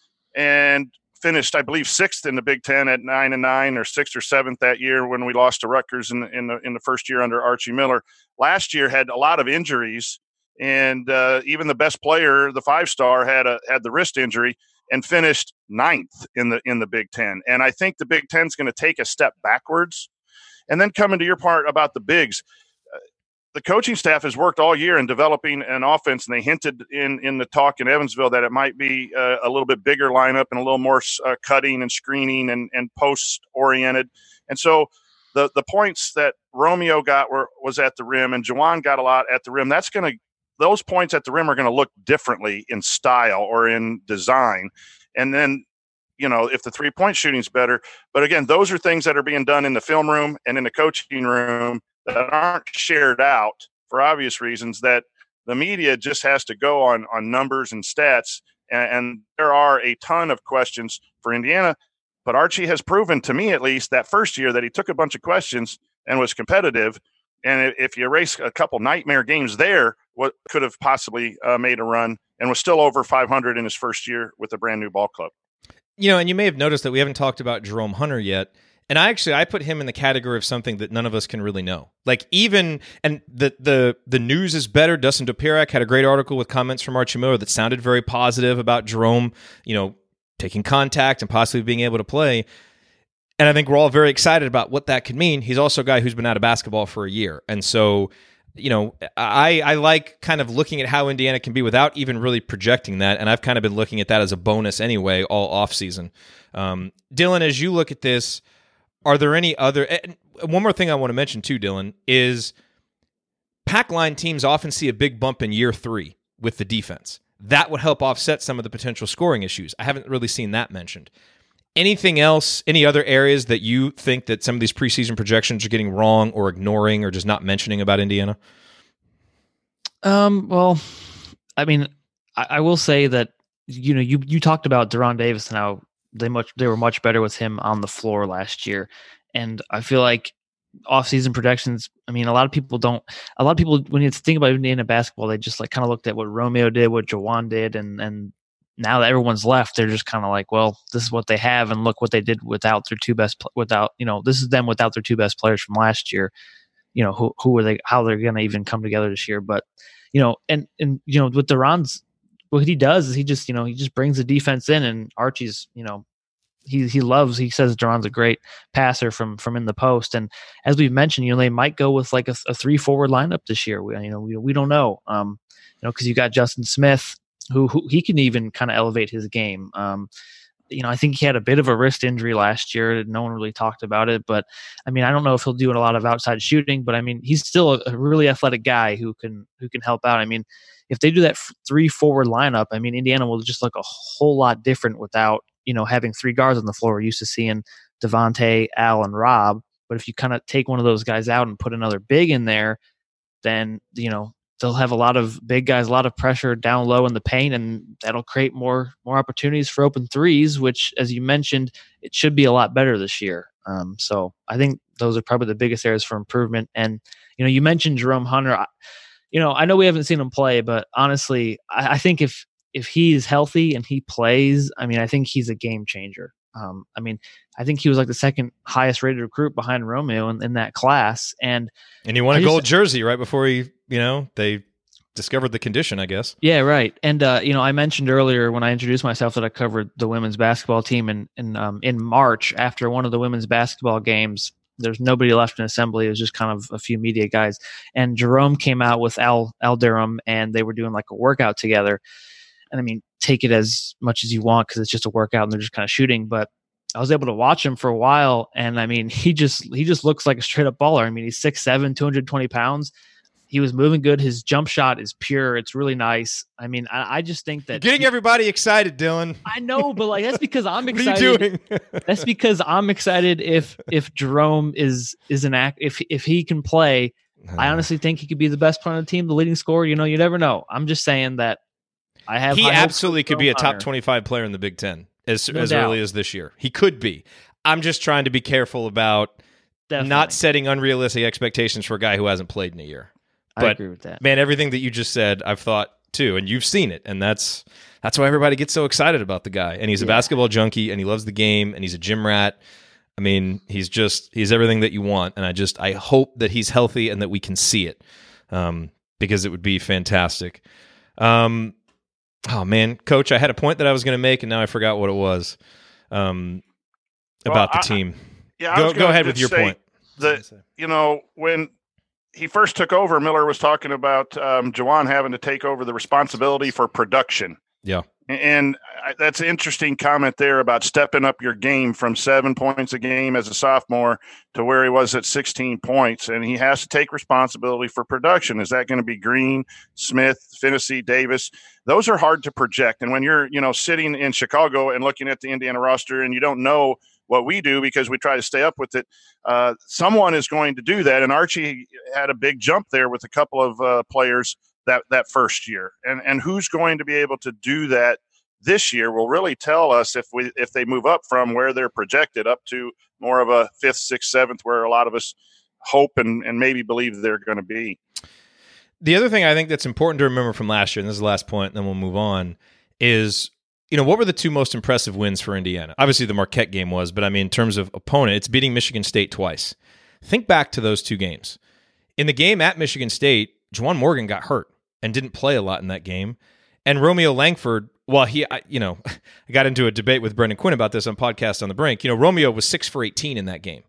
And finished, I believe, sixth in the Big Ten at nine and nine, or sixth or seventh that year when we lost to Rutgers in the, in the in the first year under Archie Miller. Last year had a lot of injuries, and uh, even the best player, the five star, had a had the wrist injury and finished ninth in the in the Big Ten. And I think the Big Ten's going to take a step backwards. And then coming to your part about the bigs. The coaching staff has worked all year in developing an offense, and they hinted in, in the talk in Evansville that it might be uh, a little bit bigger lineup and a little more uh, cutting and screening and, and post-oriented. And so the the points that Romeo got were was at the rim, and Juwan got a lot at the rim. That's going to those points at the rim are going to look differently in style or in design. And then, you know, if the three-point shooting is better. But again, those are things that are being done in the film room and in the coaching room that aren't shared out for obvious reasons, that the media just has to go on, on numbers and stats. And, and there are a ton of questions for Indiana, but Archie has proven, to me at least, that first year that he took a bunch of questions and was competitive. And if you erase a couple nightmare games there, what could have possibly uh, made a run, and was still over five hundred in his first year with a brand new ball club. You know, and you may have noticed that we haven't talked about Jerome Hunter yet. And I actually, I put him in the category of something that none of us can really know. Like even, and the the the news is better. Dustin Dopirak had a great article with comments from Archie Miller that sounded very positive about Jerome, you know, taking contact and possibly being able to play. And I think we're all very excited about what that could mean. He's also a guy who's been out of basketball for a year. And so you know, I, I like kind of looking at how Indiana can be without even really projecting that, and I've kind of been looking at that as a bonus anyway all offseason. Um, Dylan, as you look at this, are there any other... One more thing I want to mention too, Dylan, is pack line teams often see a big bump in year three with the defense. That would help offset some of the potential scoring issues. I haven't really seen that mentioned. Anything else, any other areas that you think that some of these preseason projections are getting wrong or ignoring or just not mentioning about Indiana? Um, well, I mean, I, I will say that, you know, you, you talked about Deron Davis and how they much, they were much better with him on the floor last year. And I feel like off-season projections, I mean, a lot of people don't, a lot of people, when you think about Indiana basketball, they just like kind of looked at what Romeo did, what Jawan did, and, and, now that everyone's left, they're just kind of like, well, this is what they have, and look what they did without their two best, without, you know, this is them without their two best players from last year. You know, who who are they, how they're going to even come together this year. But, you know, and, and, you know, with Deron's, what he does is he just, you know, he just brings the defense in, and Archie's, you know, he he loves, he says Deron's a great passer from, from in the post. And as we've mentioned, you know, they might go with like a, a three forward lineup this year. We, you know, we, we don't know, um, you know, cause you got Justin Smith, Who, who he can even kind of elevate his game. Um, you know, I think he had a bit of a wrist injury last year. No one really talked about it, but I mean, I don't know if he'll do a lot of outside shooting, but I mean, he's still a, a really athletic guy who can who can help out. I mean, if they do that f- three forward lineup, I mean, Indiana will just look a whole lot different without, you know, having three guards on the floor. We're used to seeing Devontae, Al, and Rob, but if you kind of take one of those guys out and put another big in there, then, you know, they'll have a lot of big guys, a lot of pressure down low in the paint, and that'll create more more opportunities for open threes, which, as you mentioned, it should be a lot better this year. Um, so I think those are probably the biggest areas for improvement. And, you know, you mentioned Jerome Hunter. I, you know, I know we haven't seen him play, but honestly, I, I think if if he is healthy and he plays, I mean, I think he's a game changer. Um, I mean, I think he was like the second highest rated recruit behind Romeo in, in that class. And and he won I a just, gold jersey right before he, you know, they discovered the condition, I guess. Yeah, right. And, uh, you know, I mentioned earlier when I introduced myself that I covered the women's basketball team in, in, um, in March after one of the women's basketball games. There's nobody left in assembly. It was just kind of a few media guys. And Jerome came out with Al, Al Durham, and they were doing like a workout together. And I mean, take it as much as you want because it's just a workout and they're just kind of shooting. But I was able to watch him for a while, and I mean, he just he just looks like a straight up baller. I mean, he's six seven, two hundred twenty pounds. He was moving good. His jump shot is pure. It's really nice. I mean, I, I just think that You're getting he, everybody excited, Dylan. I know, but like that's because I'm what excited. are you doing? That's because I'm excited if if Jerome is is an act if if he can play. I honestly think he could be the best player on the team, the leading scorer. You know, you never know. I'm just saying that. I have. He absolutely could be a top Hunter. twenty-five player in the Big Ten as No as doubt. early as this year. He could be. I'm just trying to be careful about Definitely. not setting unrealistic expectations for a guy who hasn't played in a year. I But agree with that. man, everything that you just said, I've thought too, and you've seen it, and that's that's why everybody gets so excited about the guy. And he's a Yeah. basketball junkie, and he loves the game, and he's a gym rat. I mean, he's just he's everything that you want, and I just I hope that he's healthy and that we can see it, um, because it would be fantastic. Um, oh man, Coach, I had a point that I was going to make, and now I forgot what it was. Um, about Well, the I- team. Yeah, I Go was go gonna ahead with your just say point. that, you know, when he first took over, Miller was talking about um, Jawan having to take over the responsibility for production. Yeah. And I, that's an interesting comment there about stepping up your game from seven points a game as a sophomore to where he was at sixteen points. And he has to take responsibility for production. Is that going to be Green, Smith, Finney, Davis? Those are hard to project. And when you're, you know, sitting in Chicago and looking at the Indiana roster and you don't know what we do because we try to stay up with it, uh, someone is going to do that. And Archie had a big jump there with a couple of uh, players that, that first year. And and who's going to be able to do that this year will really tell us if we if they move up from where they're projected up to more of a fifth, sixth, seventh, where a lot of us hope and, and maybe believe they're going to be. The other thing I think that's important to remember from last year, and this is the last point, and then we'll move on, is, you know, what were the two most impressive wins for Indiana? Obviously, the Marquette game was, but I mean, in terms of opponent, it's beating Michigan State twice. Think back to those two games. In the game at Michigan State, Juwan Morgan got hurt and didn't play a lot in that game. And Romeo Langford, well, he, I, you know, I got into a debate with Brendan Quinn about this on Podcast on the Brink. You know, Romeo was six for eighteen in that game.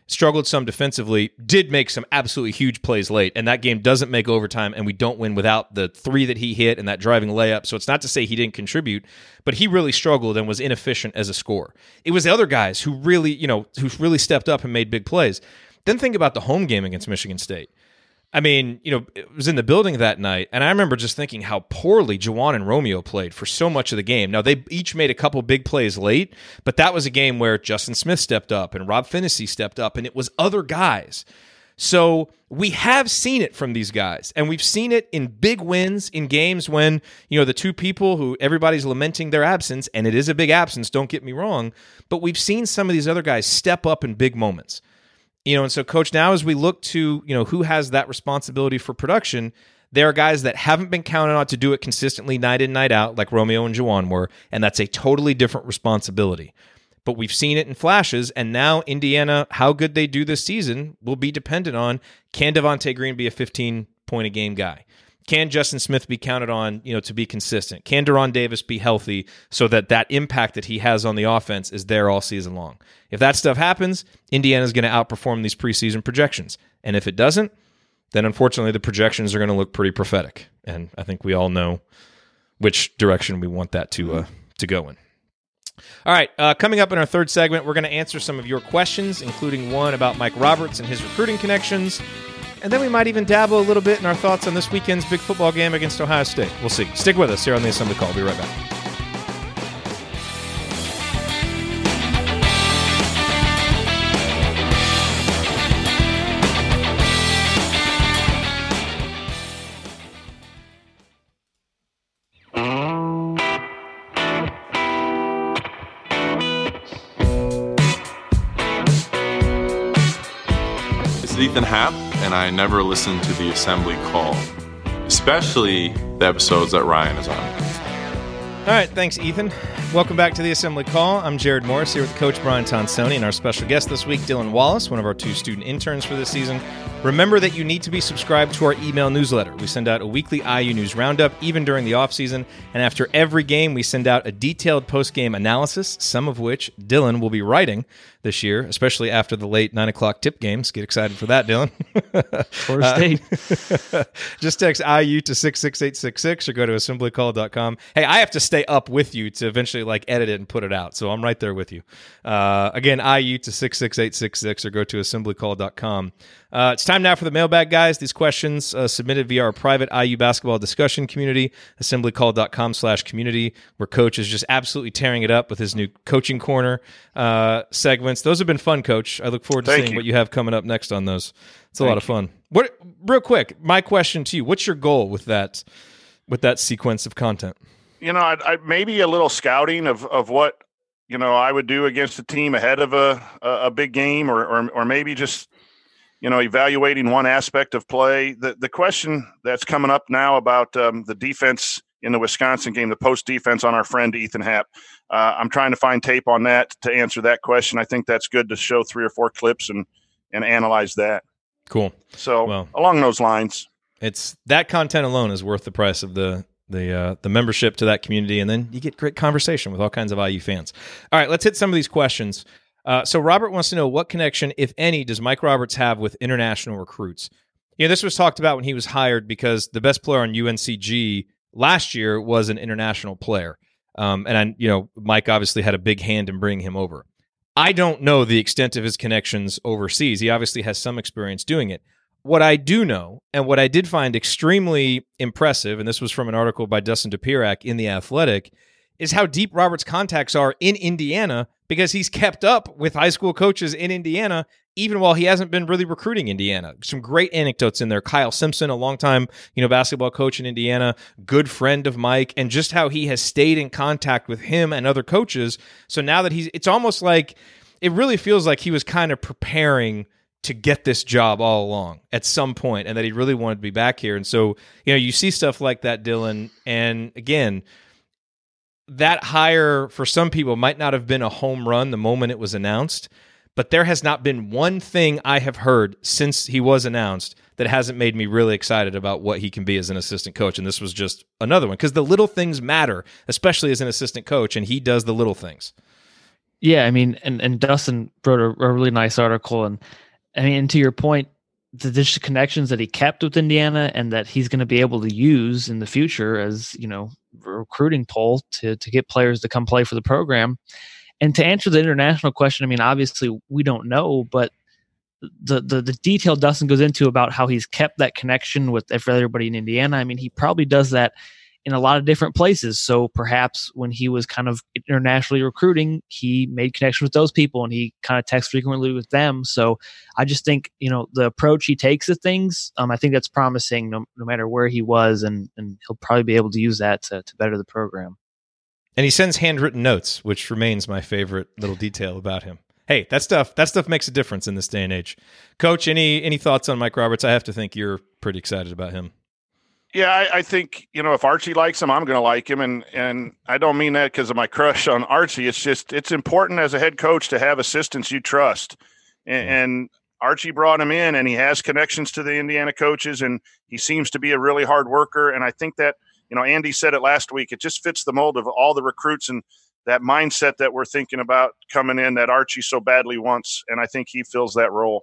struggled some defensively, did make some absolutely huge plays late, and that game doesn't make overtime, and we don't win without the three that he hit and that driving layup. So it's not to say he didn't contribute, but he really struggled and was inefficient as a scorer. It was the other guys who really, you know, who really stepped up and made big plays. Then think about the home game against Michigan State. I mean, you know, it was in the building that night, and I remember just thinking how poorly Juwan and Romeo played for so much of the game. Now, they each made a couple big plays late, but that was a game where Justin Smith stepped up and Rob Finney stepped up, and it was other guys. So we have seen it from these guys, and we've seen it in big wins in games when, you know, the two people who everybody's lamenting their absence, and it is a big absence, don't get me wrong, but we've seen some of these other guys step up in big moments. You know, and so, Coach, now as we look to, you know, who has that responsibility for production, there are guys that haven't been counted on to do it consistently night in, night out, like Romeo and Juwan were, and that's a totally different responsibility. But we've seen it in flashes, and now Indiana, how good they do this season will be dependent on, can Devontae Green be a fifteen-point-a-game guy? Can Justin Smith be counted on, you know, to be consistent? Can Deron Davis be healthy so that that impact that he has on the offense is there all season long? If that stuff happens, Indiana's going to outperform these preseason projections. And if it doesn't, then unfortunately the projections are going to look pretty prophetic. And I think we all know which direction we want that to uh, to go in. All right, uh, coming up in our third segment, we're going to answer some of your questions, including one about Mike Roberts and his recruiting connections. And then we might even dabble a little bit in our thoughts on this weekend's big football game against Ohio State. We'll see. Stick with us here on the Assembly Call. We'll be right back. Ethan Happ, and I never listen to the Assembly Call, especially the episodes that Ryan is on. All right, thanks, Ethan. Welcome back to the Assembly Call. I'm Jared Morris here with Coach Brian Tonsoni and our special guest this week, Dylan Wallace, one of our two student interns for this season. Remember that you need to be subscribed to our email newsletter. We send out a weekly I U News Roundup, even during the offseason, and after every game, we send out a detailed post-game analysis, some of which Dylan will be writing this year, especially after the late nine o'clock tip games. Get excited for that, Dylan. Florida State. Uh, just text I U to six six eight six six or go to assembly call dot com. Hey, I have to stay up with you to eventually like edit it and put it out, so I'm right there with you. Uh, again, I U to six six eight six six or go to assembly call dot com. Uh, it's time now for the mailbag, guys. These questions uh, submitted via our private I U basketball discussion community, assembly call dot com slash community, where Coach is just absolutely tearing it up with his new Coaching Corner uh, segments. Those have been fun, Coach. I look forward to Thank seeing you. what you have coming up next on those. It's a Thank lot of fun. What? Real quick, my question to you: what's your goal with that with that sequence of content? You know, I, I maybe a little scouting of, of what, you know, I would do against a team ahead of a, a, a big game, or, or or maybe just, you know, evaluating one aspect of play. The the question that's coming up now about um, the defense in the Wisconsin game, the post defense on our friend Ethan Happ. Uh, I'm trying to find tape on that to answer that question. I think that's good to show three or four clips and and analyze that. Cool. So well, along those lines, it's that content alone is worth the price of the the uh, the membership to that community, and then you get great conversation with all kinds of I U fans. All right, let's hit some of these questions. Uh, so Robert wants to know, what connection, if any, does Mike Roberts have with international recruits? You know, this was talked about when he was hired because the best player on U N C G last year was an international player. Um, and, I, you know, Mike obviously had a big hand in bringing him over. I don't know the extent of his connections overseas. He obviously has some experience doing it. What I do know, and what I did find extremely impressive, and this was from an article by Dustin DePierac in The Athletic, is how deep Robert's contacts are in Indiana, because he's kept up with high school coaches in Indiana, even while he hasn't been really recruiting Indiana. Some great anecdotes in there. Kyle Simpson, a longtime, you know, basketball coach in Indiana, good friend of Mike, and just how he has stayed in contact with him and other coaches. So now that he's, it's almost like, it really feels like he was kind of preparing to get this job all along at some point, and that he really wanted to be back here. And so, you know, you see stuff like that, Dylan, and again, that hire for some people might not have been a home run the moment it was announced, but there has not been one thing I have heard since he was announced that hasn't made me really excited about what he can be as an assistant coach. And this was just another one, because the little things matter, especially as an assistant coach, and he does the little things. Yeah, I mean, and, and Dustin wrote a, a really nice article, and I mean, and to your point, the, the connections that he kept with Indiana and that he's going to be able to use in the future as, you know, recruiting pool to to get players to come play for the program. And to answer the international question, I mean, obviously we don't know, but the the the detail Dustin goes into about how he's kept that connection with everybody in Indiana, I mean, he probably does that in a lot of different places. So perhaps when he was kind of internationally recruiting, he made connections with those people and he kind of texts frequently with them. So I just think, you know, the approach he takes to things, um, I think that's promising no, no matter where he was, and, and he'll probably be able to use that to, to better the program. And he sends handwritten notes, which remains my favorite little detail about him. Hey, that stuff that stuff makes a difference in this day and age. Coach, any any thoughts on Mike Roberts? I have to think you're pretty excited about him. Yeah, I, I think, you know, if Archie likes him, I'm going to like him. And, and I don't mean that because of my crush on Archie. It's just, it's important as a head coach to have assistants you trust. And, and Archie brought him in, and he has connections to the Indiana coaches, and he seems to be a really hard worker. And I think that, you know, Andy said it last week, it just fits the mold of all the recruits and that mindset that we're thinking about coming in that Archie so badly wants. And I think he fills that role.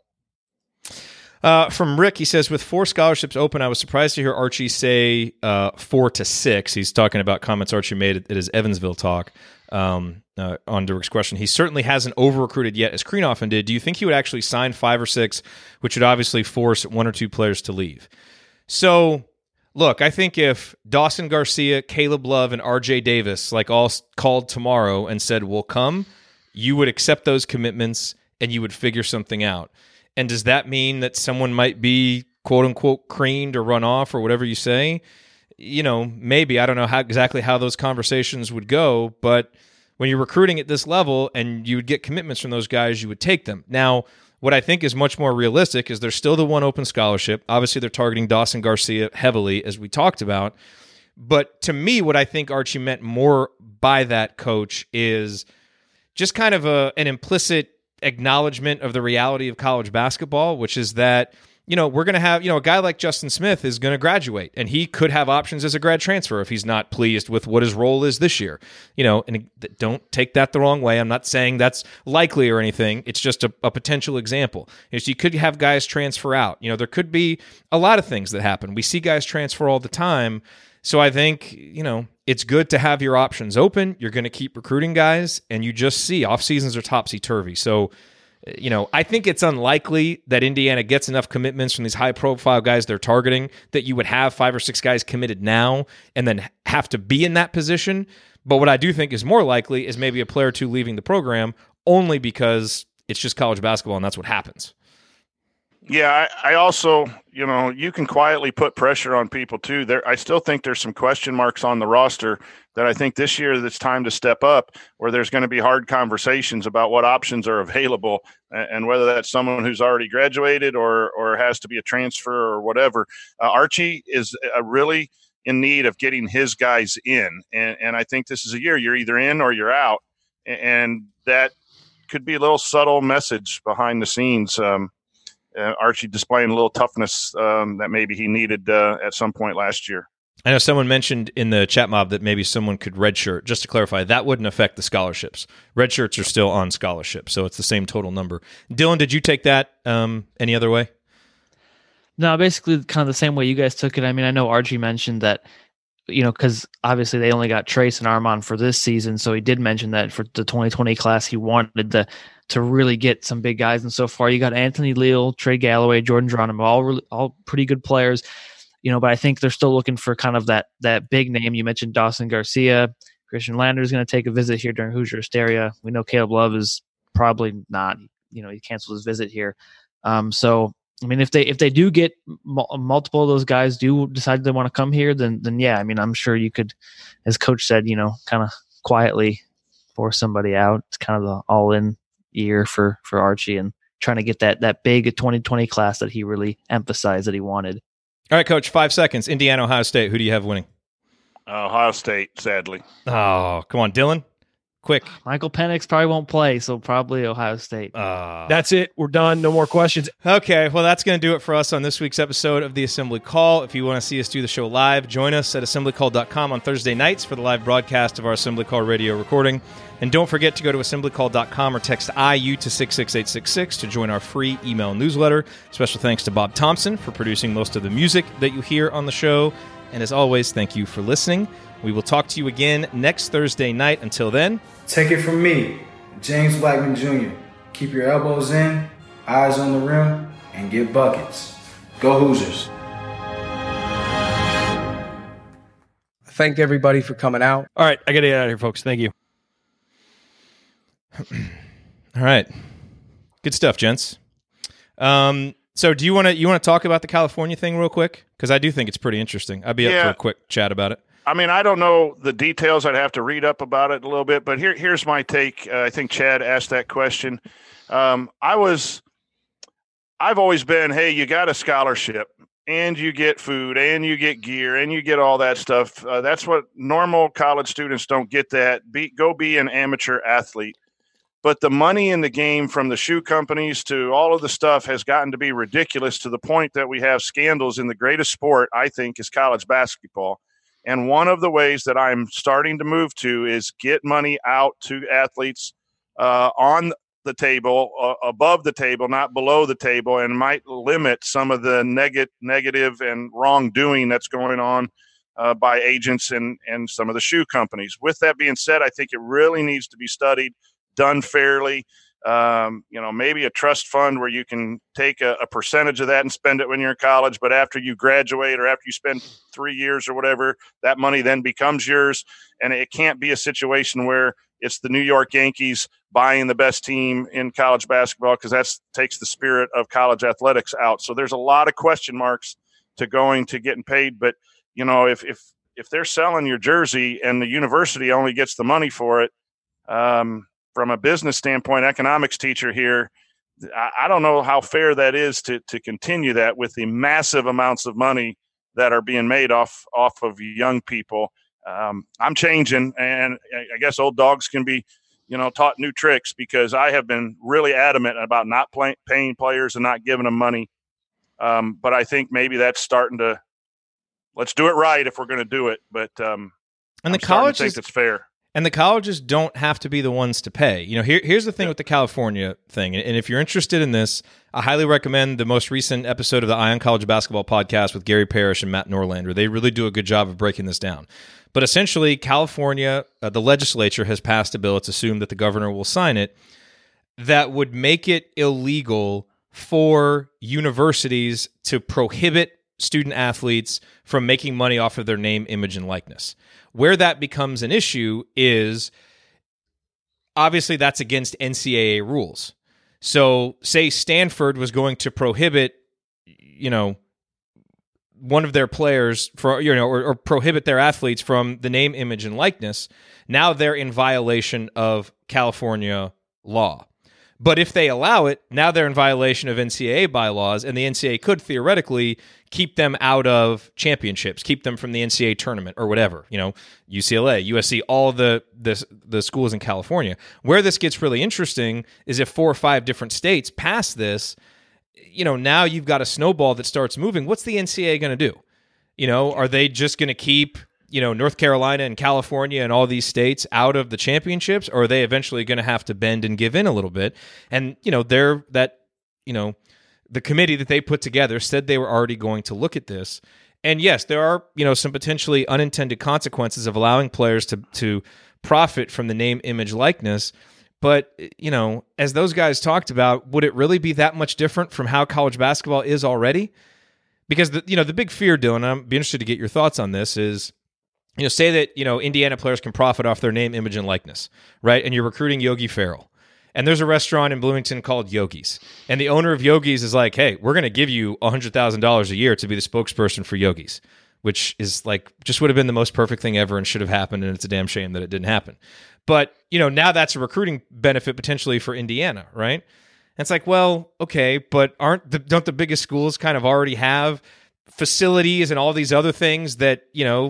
Uh, from Rick, he says, with four scholarships open, I was surprised to hear Archie say uh, four to six. He's talking about comments Archie made at his Evansville talk um, uh, on Rick's question. He certainly hasn't over-recruited yet, as Crean often did. Do you think he would actually sign five or six, which would obviously force one or two players to leave? So, look, I think if Dawson Garcia, Caleb Love, and R J Davis like all called tomorrow and said, we'll come, you would accept those commitments and you would figure something out. And does that mean that someone might be, quote unquote, creamed or run off or whatever you say? You know, maybe. I don't know how exactly how those conversations would go, but when you're recruiting at this level and you would get commitments from those guys, you would take them. Now, what I think is much more realistic is there's still the one open scholarship. Obviously, they're targeting Dawson Garcia heavily, as we talked about. But to me, what I think Archie meant more by that, Coach, is just kind of a, an implicit acknowledgement of the reality of college basketball, which is that, you know, we're going to have, you know, a guy like Justin Smith is going to graduate, and he could have options as a grad transfer if he's not pleased with what his role is this year. You know, and don't take that the wrong way. I'm not saying that's likely or anything. It's just a, a potential example. You know, so you could have guys transfer out. You know, there could be a lot of things that happen. We see guys transfer all the time. So I think, you know, it's good to have your options open. You're going to keep recruiting guys, and you just see off seasons are topsy-turvy. So, you know, I think it's unlikely that Indiana gets enough commitments from these high-profile guys they're targeting that you would have five or six guys committed now and then have to be in that position. But what I do think is more likely is maybe a player or two leaving the program only because it's just college basketball and that's what happens. Yeah, I, I also, you know, you can quietly put pressure on people too. There, I still think there's some question marks on the roster that I think this year it's time to step up, where there's going to be hard conversations about what options are available and, and whether that's someone who's already graduated or or has to be a transfer or whatever. Uh, Archie is a really in need of getting his guys in, and and I think this is a year you're either in or you're out, and that could be a little subtle message behind the scenes. Um, Uh, Archie displaying a little toughness um, that maybe he needed uh, at some point last year. I know someone mentioned in the chat mob that maybe someone could redshirt. Just to clarify, that wouldn't affect the scholarships. Redshirts are still on scholarship, so it's the same total number. Dylan, did you take that um, any other way? No, basically kind of the same way you guys took it. I mean, I know Archie mentioned that, you know, because obviously they only got Trace and Armand for this season, so he did mention that for the twenty twenty class he wanted to to really get some big guys. And so far you got Anthony Leal, Trey Galloway, Jordan Geronimo, all really, all pretty good players, you know, but I think they're still looking for kind of that that big name. You mentioned Dawson Garcia. Christian Lander is going to take a visit here during Hoosier Hysteria. We know Caleb Love is probably not, you know, he canceled his visit here. Um, so, I mean, if they if they do get m- multiple of those guys do decide they want to come here, then then yeah, I mean, I'm sure you could, as Coach said, you know, kind of quietly force somebody out. It's kind of the all-in year for for Archie and trying to get that that big twenty twenty class that he really emphasized that he wanted. All right, Coach, five seconds. Indiana, Ohio State. Who do you have winning? Uh, Ohio State, sadly. Oh, come on, Dylan. Quick. Michael Penix probably won't play, so probably Ohio State. Uh, That's it. We're done. No more questions. Okay, well, that's going to do it for us on this week's episode of The Assembly Call. If you want to see us do the show live, join us at assembly call dot com on Thursday nights for the live broadcast of our Assembly Call radio recording. And don't forget to go to assembly call dot com or text I U to six six eight six six to join our free email newsletter. Special thanks to Bob Thompson for producing most of the music that you hear on the show. And as always, thank you for listening. We will talk to you again next Thursday night. Until then, take it from me, James Blackman Junior Keep your elbows in, eyes on the rim, and get buckets. Go Hoosiers. Thank everybody for coming out. All right, I got to get out of here, folks. Thank you. All right. Good stuff, gents. Um, so do you want to you want to talk about the California thing real quick? Because I do think it's pretty interesting. I'd be Yeah. up for a quick chat about it. I mean, I don't know the details. I'd have to read up about it a little bit, but here, here's my take. Uh, I think Chad asked that question. Um, I was, I've always been, hey, you got a scholarship and you get food and you get gear and you get all that stuff. Uh, that's what normal college students don't get. That be go be an amateur athlete. But the money in the game, from the shoe companies to all of the stuff, has gotten to be ridiculous, to the point that we have scandals in the greatest sport, I think, is college basketball. And one of the ways that I'm starting to move to is get money out to athletes uh, on the table, uh, above the table, not below the table, and might limit some of the neg- negative and wrongdoing that's going on uh, by agents and, and some of the shoe companies. With that being said, I think it really needs to be studied, done fairly. Um, you know, maybe a trust fund where you can take a, a percentage of that and spend it when you're in college, but after you graduate or after you spend three years or whatever, that money then becomes yours. And it can't be a situation where it's the New York Yankees buying the best team in college basketball, because that takes the spirit of college athletics out. So there's a lot of question marks to going to getting paid. But, you know, if, if, if they're selling your jersey and the university only gets the money for it, um, from a business standpoint, economics teacher here, I don't know how fair that is to to continue that with the massive amounts of money that are being made off off of young people. Um, I'm changing, and I guess old dogs can be, you know, taught new tricks, because I have been really adamant about not play, paying players and not giving them money. Um, but I think maybe that's starting to, let's do it right if we're going to do it. But um, and I'm the college think is, it's fair. And the colleges don't have to be the ones to pay. You know, here, here's the thing with the California thing. And if you're interested in this, I highly recommend the most recent episode of the Ion College Basketball Podcast with Gary Parrish and Matt Norlander. They really do a good job of breaking this down. But essentially, California, uh, the legislature has passed a bill. It's assumed that the governor will sign it, that would make it illegal for universities to prohibit student athletes from making money off of their name, image, and likeness. Where that becomes an issue is, obviously, that's against N C double A rules. So, say Stanford was going to prohibit, you know, one of their players for, you know, or, or prohibit their athletes from the name, image, and likeness. Now they're in violation of California law. But if they allow it, now they're in violation of N C double A bylaws, and the N C double A could theoretically keep them out of championships, keep them from the N C double A tournament or whatever. You know, U C L A, U S C, all of the, the, the schools in California. Where this gets really interesting is if four or five different states pass this, you know, now you've got a snowball that starts moving. What's the N C double A going to do? You know, are they just going to keep, you know, North Carolina and California and all these states out of the championships, or are they eventually going to have to bend and give in a little bit? And, you know, they're that, you know, the committee that they put together said they were already going to look at this. And yes, there are, you know, some potentially unintended consequences of allowing players to to profit from the name, image, likeness. But, you know, as those guys talked about, would it really be that much different from how college basketball is already? Because, the, you know, the big fear, Dylan, and I'd be interested to get your thoughts on this, is, you know, say that, you know, Indiana players can profit off their name, image, and likeness, right? And you're recruiting Yogi Ferrell. And there's a restaurant in Bloomington called Yogi's. And the owner of Yogi's is like, hey, we're going to give you one hundred thousand dollars a year to be the spokesperson for Yogi's, which is like, just would have been the most perfect thing ever and should have happened. And it's a damn shame that it didn't happen. But, you know, now that's a recruiting benefit potentially for Indiana, right? And it's like, well, okay, but aren't the, don't the biggest schools kind of already have facilities and all these other things that, you know,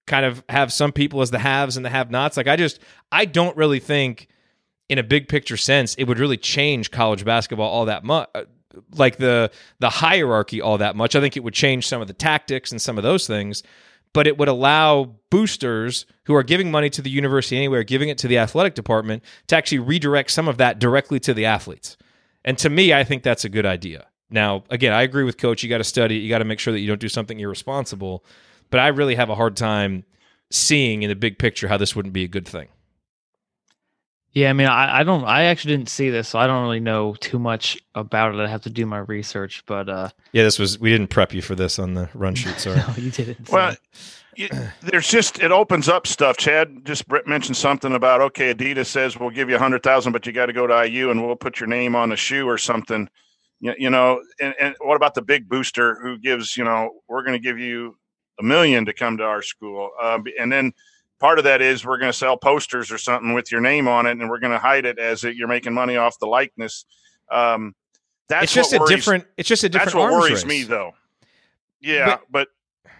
kind of have some people as the haves and the have-nots. Like I just, I don't really think in a big picture sense, it would really change college basketball all that much, like the the hierarchy all that much. I think it would change some of the tactics and some of those things, but it would allow boosters who are giving money to the university anyway, or giving it to the athletic department, to actually redirect some of that directly to the athletes. And to me, I think that's a good idea. Now, again, I agree with Coach. You got to study it. You got to make sure that you don't do something irresponsible. But I really have a hard time seeing in the big picture how this wouldn't be a good thing. Yeah, I mean, I, I don't, I actually didn't see this, so I don't really know too much about it. I have to do my research, but uh, yeah, this was we didn't prep you for this on the run sheet. Sorry, no, you didn't. Well, you, there's just it opens up stuff. Chad just mentioned something about okay, Adidas says we'll give you a hundred thousand, but you got to go to I U and we'll put your name on the shoe or something. You, you know, and, and what about the big booster who gives you know we're going to give you a million to come to our school, uh, and then. Part of that is we're going to sell posters or something with your name on it, and we're going to hide it as it, you're making money off the likeness. Um, that's it's just what a worries, different. It's just a different. That's what arms worries race. me, though. Yeah, but, but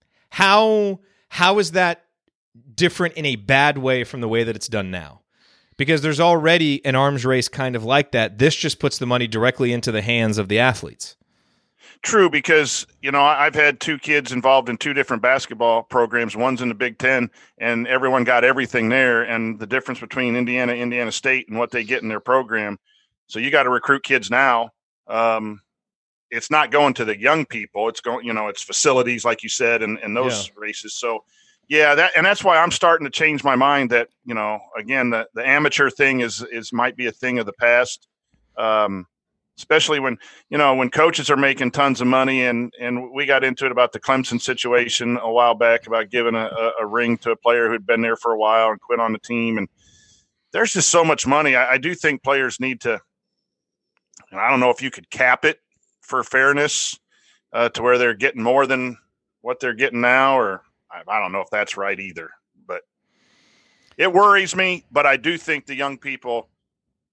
how how is that different in a bad way from the way that it's done now? Because there's already an arms race kind of like that. This just puts the money directly into the hands of the athletes. True, because, you know, I've had two kids involved in two different basketball programs. One's in the Big Ten, and everyone got everything there. And the difference between Indiana, Indiana State, and what they get in their program. So you got to recruit kids now. Um, it's not going to the young people. It's going, you know, it's facilities, like you said, and, and those yeah. races. So, yeah, that and that's why I'm starting to change my mind that, you know, again, the, the amateur thing is is might be a thing of the past. Um Especially when, you know, when coaches are making tons of money, and, and we got into it about the Clemson situation a while back about giving a, a, a ring to a player who'd been there for a while and quit on the team. And there's just so much money. I, I do think players need to, and I don't know if you could cap it for fairness uh, to where they're getting more than what they're getting now, or I, I don't know if that's right either. But it worries me, but I do think the young people –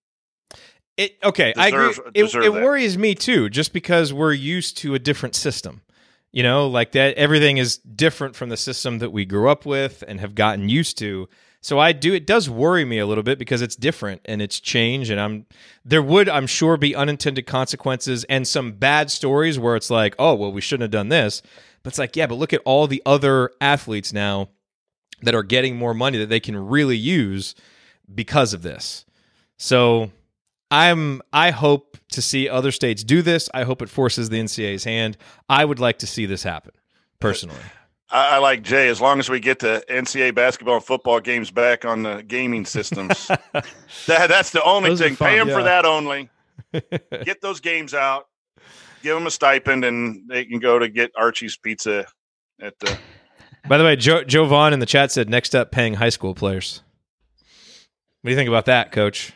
It okay, deserve, I agree. It, it that. worries me too, just because we're used to a different system. You know, like that everything is different from the system that we grew up with and have gotten used to. So I do it does worry me a little bit because it's different and it's changed, and I'm there would I'm sure be unintended consequences and some bad stories where it's like, oh well, we shouldn't have done this. But it's like, yeah, but look at all the other athletes now that are getting more money that they can really use because of this. So I'm. I hope to see other states do this. I hope it forces the N C double A's hand. I would like to see this happen, personally. I, I like Jay. As long as we get the N C double A basketball and football games back on the gaming systems, that that's the only Those thing. Pay them yeah. for that only. Get those games out. Give them a stipend, and they can go to get Archie's Pizza at the. By the way, Joe, Joe Vaughn in the chat said next up paying high school players. What do you think about that, Coach?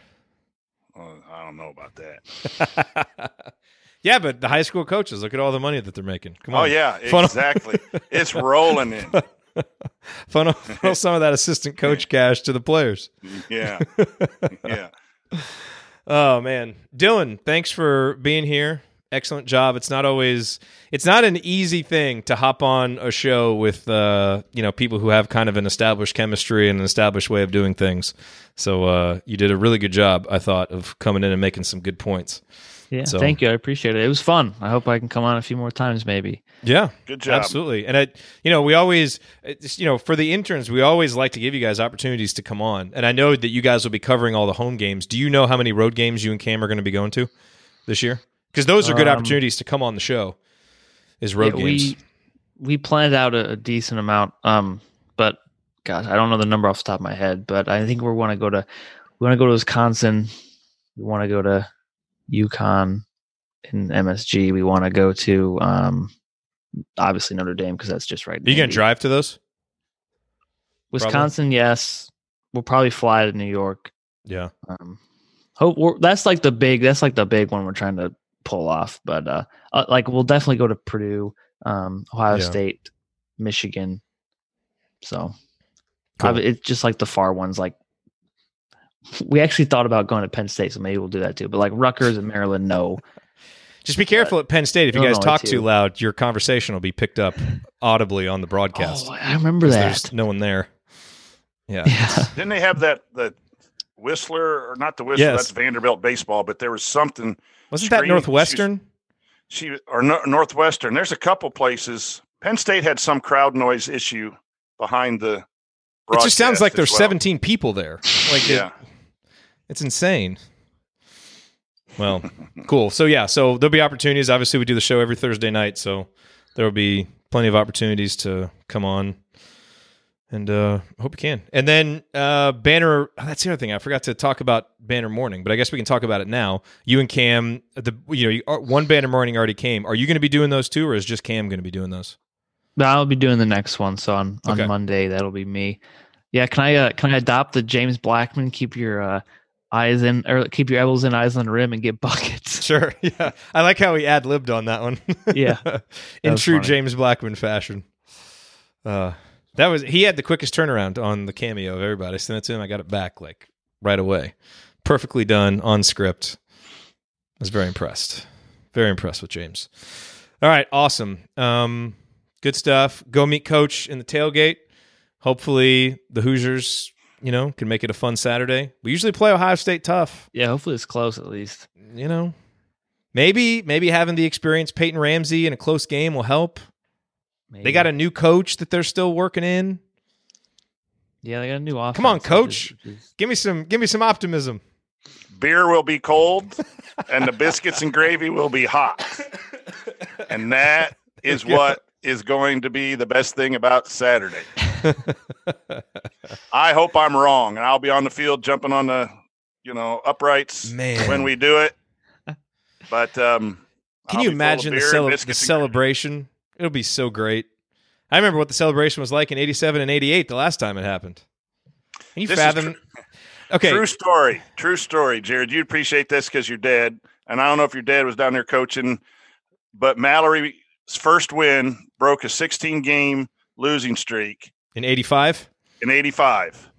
I don't know about that. Yeah, but the high school coaches, look at all the money that they're making. Come on. Oh, yeah, Funnel. exactly. It's rolling in. Funnel, funnel some of that assistant coach cash to the players. Yeah. Yeah. Oh, man. Dylan, thanks for being here. Excellent job. It's not always – it's not an easy thing to hop on a show with, uh, you know, people who have kind of an established chemistry and an established way of doing things. So uh, you did a really good job, I thought, of coming in and making some good points. Yeah, so, thank you. I appreciate it. It was fun. I hope I can come on a few more times maybe. Yeah. Good job. Absolutely. And, I, you know, we always – you know, for the interns, we always like to give you guys opportunities to come on. And I know that you guys will be covering all the home games. Do you know how many road games you and Cam are going to be going to this year? Because those are good um, opportunities to come on the show. Is road yeah, games. We we planned out a, a decent amount, um, but gosh, I don't know the number off the top of my head. But I think we want to go to we want to go to Wisconsin. We want to go to UConn in M S G. We want to go to um, obviously Notre Dame because that's just right. Are you going to drive to those? Wisconsin, probably? Yes. We'll probably fly to New York. Yeah. Um, hope we're, that's like the big. That's like the big one we're trying to pull off, but uh, uh like we'll definitely go to Purdue, um Ohio yeah. State, Michigan. So cool. It's just like the far ones. Like we actually thought about going to Penn State, so maybe we'll do that too. But like Rutgers and Maryland, no. Just be careful at Penn State. If you guys Illinois, talk too. too loud, your conversation will be picked up audibly on the broadcast. Oh, I remember 'Cause that. There's no one there. Yeah. Yeah. Didn't they have that the Whistler or not the Whistler? Yes. That's Vanderbilt baseball, but there was something. Wasn't that screen- Northwestern? She, she or no, Northwestern. There's a couple places. Penn State had some crowd noise issue behind the. It just sounds like there's well. seventeen people there. Like, Yeah. it, it's insane. Well, cool. So yeah, so there'll be opportunities. Obviously, we do the show every Thursday night, so there will be plenty of opportunities to come on, and uh, hope you can. And then uh, Banner. Oh, that's the other thing. I forgot to talk about Banner Morning, but I guess we can talk about it now. You and Cam, the you know, you, one Banner Morning already came. Are you going to be doing those too, or is just Cam going to be doing those? But I'll be doing the next one. So on, on Okay. Monday, that'll be me. Yeah. Can I, uh, can I adopt the James Blackman, keep your, uh, eyes in, or keep your elbows in, eyes on the rim, and get buckets? Sure. Yeah. I like how he ad-libbed on that one. Yeah. In was true funny. James Blackman fashion. Uh, that was, he had the quickest turnaround on the cameo of everybody. I sent it to him. I got it back like right away. Perfectly done on script. I was very impressed. Very impressed with James. All right. Awesome. Um, good stuff. Go meet Coach in the tailgate. Hopefully the Hoosiers, you know, can make it a fun Saturday. We usually play Ohio State tough. Yeah. Hopefully it's close at least. You know, maybe maybe having the experience Peyton Ramsey in a close game will help. Maybe. They got a new coach that they're still working in. Yeah. They got a new offense. Come on, which is- Coach. which is- Give me some give me some optimism. Beer will be cold, and the biscuits and gravy will be hot, and that is what is going to be the best thing about Saturday. I hope I'm wrong, and I'll be on the field jumping on the, you know, uprights Man. when we do it. But um, Can I'll you be full of imagine the, beer and cele- the biscuits and celebration? It'll be so great. I remember what the celebration was like in eighty-seven and eighty-eight the last time it happened. Can you This is fathom? tr- Okay. True story. True story, Jared. You'd appreciate this because your dad, and I don't know if your dad was down there coaching, but Mallory's first win broke a sixteen-game losing streak In eighty-five? in eighty-five.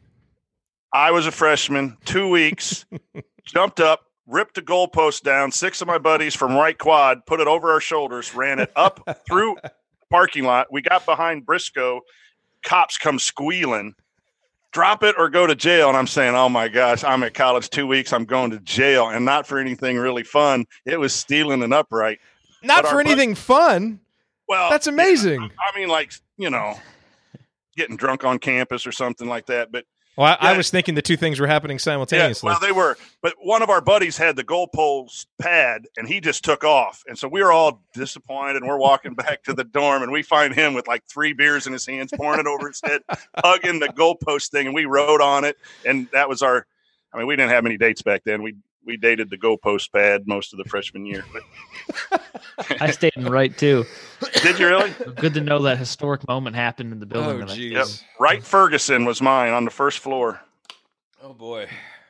I was a freshman, two weeks, jumped up, ripped the goalpost down. Six of my buddies from right quad put it over our shoulders, ran it up through the parking lot. We got behind Briscoe. Cops come squealing. Drop it or go to jail. And I'm saying, oh my gosh, I'm at college two weeks. I'm going to jail, and not for anything really fun. It was stealing an upright. Not But for our anything fun. Well, That's amazing. yeah, I mean, like, you know, getting drunk on campus or something like that. But Well, I, I Yeah. was thinking the two things were happening yeah, simultaneously. well, they were. But one of our buddies had the goalpost pad, and he just took off. And so we were all disappointed, and we're walking back to the dorm, and we find him with like three beers in his hands, pouring it over his head, hugging the goalpost thing, and we rode on it. And that was our. I mean, we didn't have many dates back then. We we dated the goalpost pad most of the freshman year. But I stayed in right too. did you really? Good to know that historic moment happened in the building. Oh, that I geez. Yep. Wright Ferguson was mine on the first floor. Oh boy,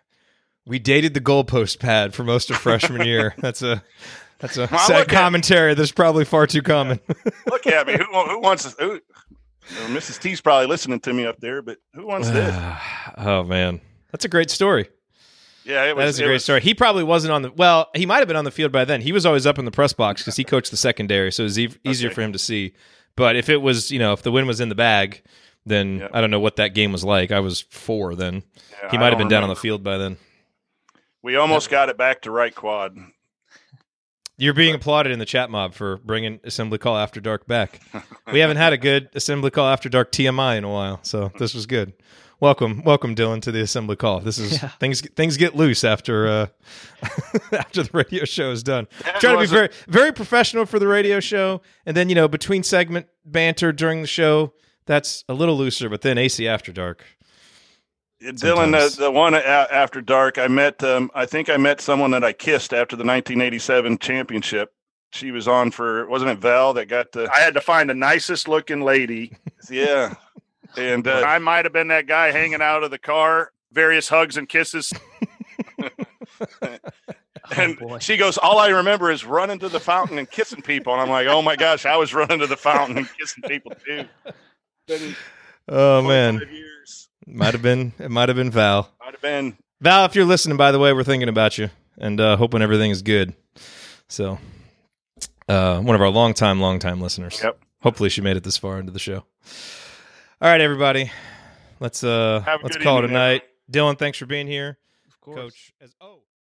we dated the goalpost pad for most of freshman year. That's a that's a Well, sad look at- commentary that's probably far too common. Look at me. Who, who wants who, Missus T's probably listening to me up there, but who wants this? Oh man, that's a great story. Yeah, it was. That is a it great was- story. He probably wasn't on the well. He might have been on the field by then. He was always up in the press box because he coached the secondary, so it was e- easier Okay. for him to see. But if it was, you know, if the win was in the bag, then Yeah. I don't know what that game was like. I was four then. Yeah, He I might have don't been down on the remember. field by then. We almost got it back to right quad. You're being applauded in the chat mob for bringing Assembly Call After Dark back. We haven't had a good Assembly Call After Dark T M I in a while, so this was good. Welcome, welcome, Dylan, to the Assembly Call. This is Yeah. things. Things get loose after uh, after the radio show is done. That Trying to be wasn't- very, very professional for the radio show, and then you know between segment banter during the show, that's a little looser. But then A C After Dark. Dylan, Sometimes. the, the one a- after dark, I met. Um, I think I met someone that I kissed after the nineteen eighty-seven championship. She was on for, wasn't it Val that got the? I had to find the nicest looking lady. Yeah, and uh, I might have been that guy hanging out of the car. Various hugs and kisses. And boy. she goes, all I remember is running to the fountain and kissing people. And I'm like, oh my gosh, I was running to the fountain and kissing people too. Been Oh man, twenty-five years. might have been. It might have been Val. Might have been. Val, if you're listening, by the way, we're thinking about you and uh, hoping everything is good. So Uh, one of our longtime, longtime listeners. Yep. Hopefully she made it this far into the show. All right, everybody. Let's uh Have a let's good call it a evening, night. Dylan, thanks for being here. Of course. Coach. As oh.